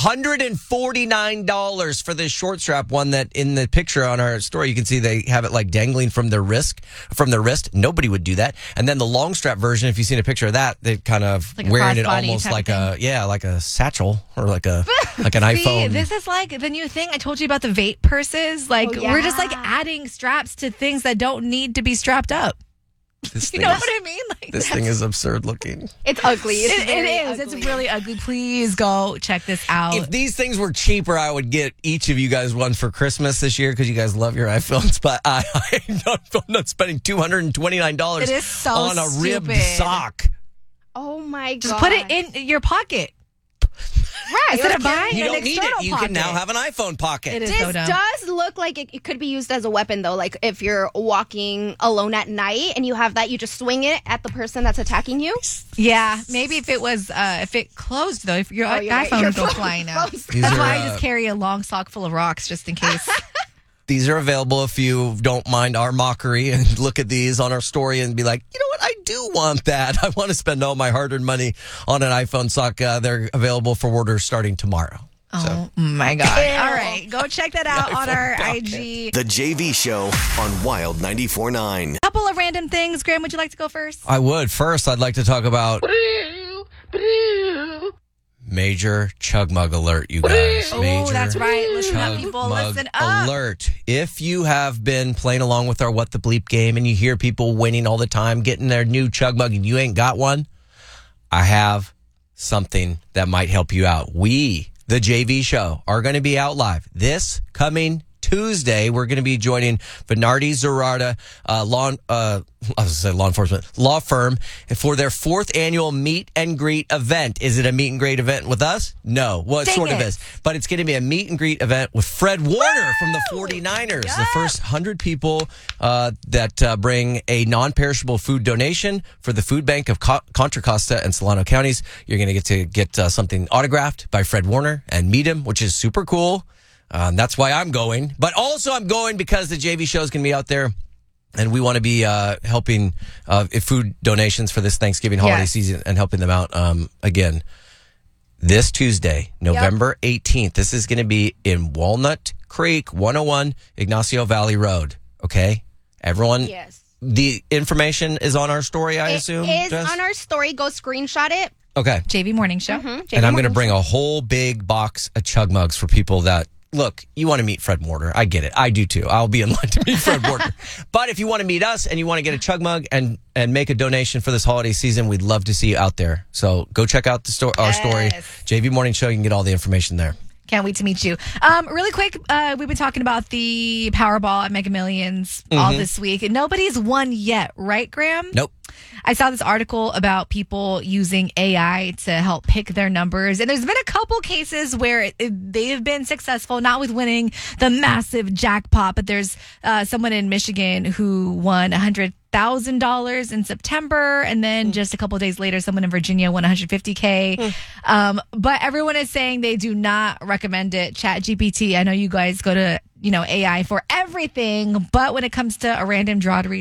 $149 for this short strap one that in the picture on our story you can see they have it like dangling from their wrist. Nobody would do that. And then the long strap version, if you've seen a picture of that, they're kind of Like a wearing it crossbody almost type like of like a satchel or like an iPhone. This is like the new thing. I told you about the vape purses. Like, we're just like adding straps to things that don't need to be strapped up. This You thing know is- what I mean? Like, This thing is absurd looking. It's ugly. It is. It's really ugly. Please go check this out. If these things were cheaper, I would get each of you guys one for Christmas this year because you guys love your iPhones. But I'm not spending $229 It is so on a ribbed stupid. sock. Oh my god. Just put it in your pocket. Right. Instead of buying You an don't need external it. You pocket. can now have an iPhone Pocket. It is This so dumb. does look like it could be used as a weapon, though. Like if you're walking alone at night and you have that, you just swing it at the person that's attacking you. Yeah, maybe if it was if it closed though, if your Oh, you're right. iPhone Your would go phone flying out. goes- These That's are, why I just carry a long sock full of rocks just in case. These are available if you don't mind our mockery and look at these on our story and be like, you know what? I do want that. I want to spend all my hard-earned money on an iPhone sock. They're available for order starting tomorrow. Oh my God. All right. Go check that out on our IG. The JV Show on Wild 94.9. Couple of random things. Graham, would you like to go first? I would. First, I'd like to talk about major chug mug alert, you guys. Oh, Major that's right. Listen up, chug people. mug Listen up. alert. If you have been playing along with our What the Bleep game and you hear people winning all the time, getting their new chug mug and you ain't got one, I have something that might help you out. We, the JV Show, are going to be out live this coming Tuesday. We're going to be joining Venardi Zerarda law firm for their 4th annual meet and greet event. Is it a meet and greet event with us? No. Well, it Dang sort of it. is. But it's going to be a meet and greet event with Fred Warner from the 49ers. The first 100 people that bring a non-perishable food donation for the food bank of Contra Costa and Solano counties. You're going to get something autographed by Fred Warner and meet him, which is super cool. That's why I'm going. But also I'm going because the JV show is going to be out there. And we want to be helping food donations for this Thanksgiving holiday season and helping them out again. This Tuesday, November 18th, this is going to be in Walnut Creek, 101 Ignacio Valley Road. Okay? Everyone, the information is on our story, I assume? It is Jess? on our story. Go screenshot it. Okay. JV Morning Show. And I'm going to bring a whole big box of chug mugs for people that, look, you want to meet Fred Warner. I get it. I do too. I'll be in line to meet Fred Warner. But if you want to meet us and you want to get a chug mug and make a donation for this holiday season, we'd love to see you out there. So go check out our story. JV Morning Show. You can get all the information there. Can't wait to meet you. Really quick, we've been talking about the Powerball at Mega Millions all this week. And nobody's won yet, right, Graham? Nope. I saw this article about people using AI to help pick their numbers. And there's been a couple cases where they have been successful, not with winning the massive jackpot, but there's someone in Michigan who won $100,000 in September. And then just a couple of days later, someone in Virginia won $150K. But everyone is saying they do not recommend it. ChatGPT, I know you guys go to, AI for everything, but when it comes to a random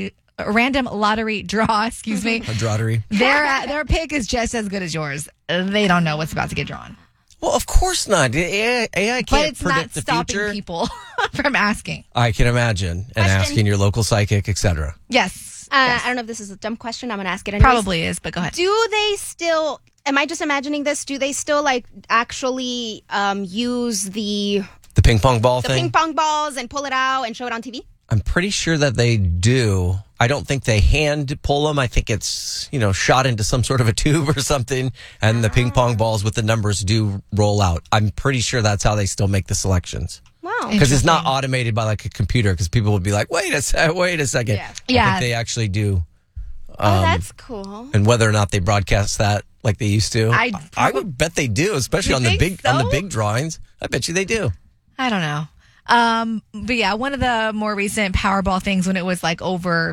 lottery draw, excuse me. A drawtery. Their pick is just as good as yours. They don't know what's about to get drawn. Well, of course not. AI But can't it's predict not the stopping future. people from asking. I can imagine. And asking your local psychic, etc. Yes. I don't know if this is a dumb question. I'm going to ask it anyways. Probably is, but go ahead. Do they still, am I just imagining this? Do they still actually use the ping pong ball thing? ping pong balls and pull it out and show it on TV? I'm pretty sure that they do. I don't think they hand pull them. I think it's, shot into some sort of a tube or something. And the ping pong balls with the numbers do roll out. I'm pretty sure that's how they still make the selections. Wow. Because it's not automated by like a computer. Because people would be like, wait a second. Yeah. I think they actually do. Oh, that's cool. And whether or not they broadcast that like they used to, I would bet they do, especially You on the think big drawings. I bet you they do. I don't know. But yeah, one of the more recent Powerball things when it was like over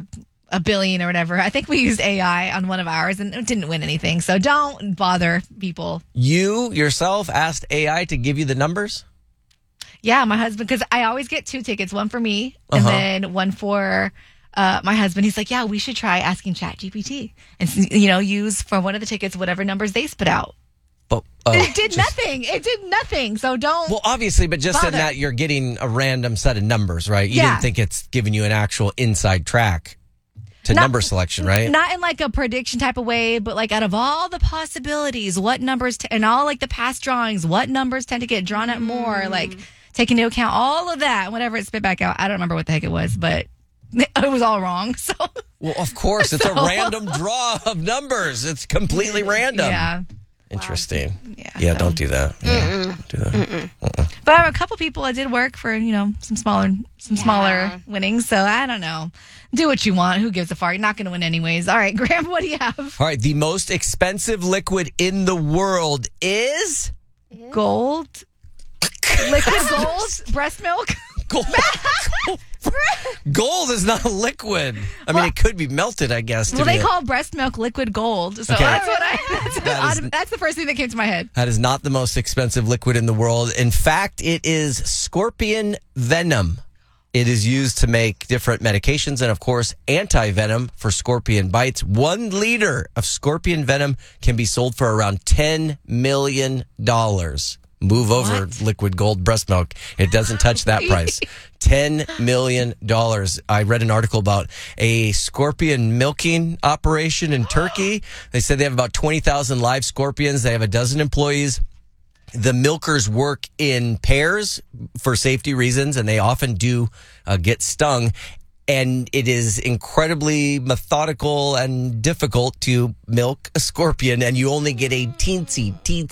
a billion or whatever. I think we used AI on one of ours and it didn't win anything. So don't bother people. You yourself asked AI to give you the numbers? Yeah, my husband, because I always get 2 tickets, one for me and then one for my husband. He's like, yeah, we should try asking ChatGPT and, use for one of the tickets whatever numbers they spit out. But, it did nothing. It did nothing. So don't. Well, obviously, but just bother. in that you're getting a random set of numbers, right? You Yeah. didn't think it's giving you an actual inside track to number selection, right? Not in like a prediction type of way, but like out of all the possibilities, what numbers, and all like the past drawings, what numbers tend to get drawn at more, like taking into account all of that, whatever it spit back out. I don't remember what the heck it was, but it was all wrong. So, Well, of course, it's a random draw of numbers. It's completely random. Yeah. Interesting. Yeah, don't do that. Yeah, don't do that. But a couple people it did work for, some smaller winnings. So I don't know. Do what you want. Who gives a fart? You're not going to win anyways. All right, Graham, what do you have? All right, the most expensive liquid in the world is gold. Liquid gold? Breast milk? Gold is not a liquid. I mean, it could be melted, I guess. Well, they call breast milk liquid gold. So Okay. that's what that's the first thing that came to my head. That is not the most expensive liquid in the world. In fact, it is scorpion venom. It is used to make different medications and, of course, anti-venom for scorpion bites. 1 liter of scorpion venom can be sold for around $10 million. Move over, liquid gold breast milk. It doesn't touch that price. $10 million. I read an article about a scorpion milking operation in Turkey. They said they have about 20,000 live scorpions. They have a dozen employees. The milkers work in pairs for safety reasons, and they often do get stung. And it is incredibly methodical and difficult to milk a scorpion, and you only get a teensy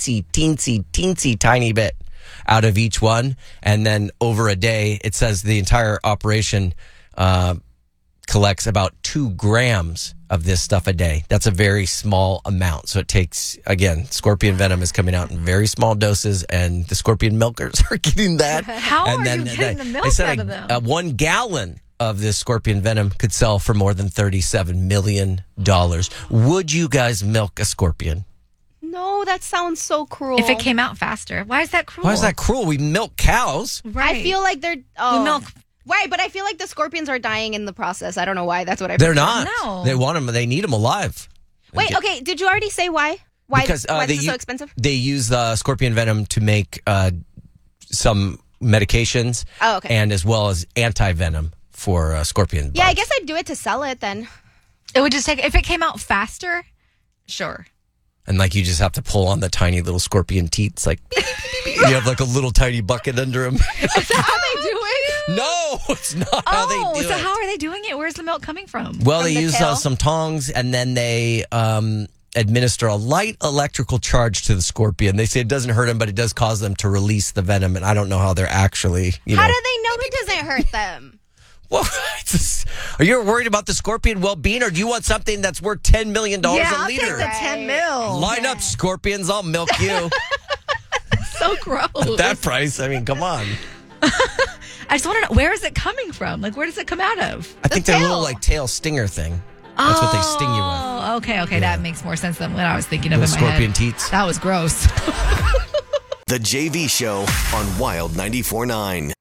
tiny bit out of each one. And then over a day, it says the entire operation collects about 2 grams of this stuff a day. That's a very small amount. So it takes, again, scorpion venom is coming out in very small doses, and the scorpion milkers are getting that. How and are you getting the milk they said out of them? 1 gallon of this scorpion venom could sell for more than $37 million. Would you guys milk a scorpion? No, that sounds so cruel. If it came out faster. Why is that cruel? Why is that cruel? We milk cows. I feel like they're milk. Right, but I feel like the scorpions are dying in the process. I don't know why. That's what I. They're pictured. not. No. They want them. They need them alive. Wait, okay. Did you already say why? Why? Because why this is so expensive? They use scorpion venom to make some medications. Oh, okay. And as well as anti-venom for scorpion bites. Yeah, I guess I'd do it to sell it then. It would just take, if it came out faster, sure. And like you just have to pull on the tiny little scorpion teats. Like you have like a little tiny bucket under them. Is that how they do it? No, it's not how they do it. So how are they doing it? Where's the milk coming from? Well, From they the use tail? some tongs, and then they administer a light electrical charge to the scorpion. They say it doesn't hurt them, but it does cause them to release the venom. And I don't know how they're actually, How do they know it doesn't hurt them? Well, are you worried about the scorpion well-being, or do you want something that's worth $10 million a I'll liter? take the 10 mil. Line up, scorpions. I'll milk you. So gross. At that price, I mean, come on. I just want to know, where is it coming from? Like, where does it come out of? I think they're a little like tail stinger thing. That's what they sting you with. Oh, okay. That makes more sense than what I was thinking of Little in my scorpion head. teats. That was gross. The JV Show on Wild 94.9.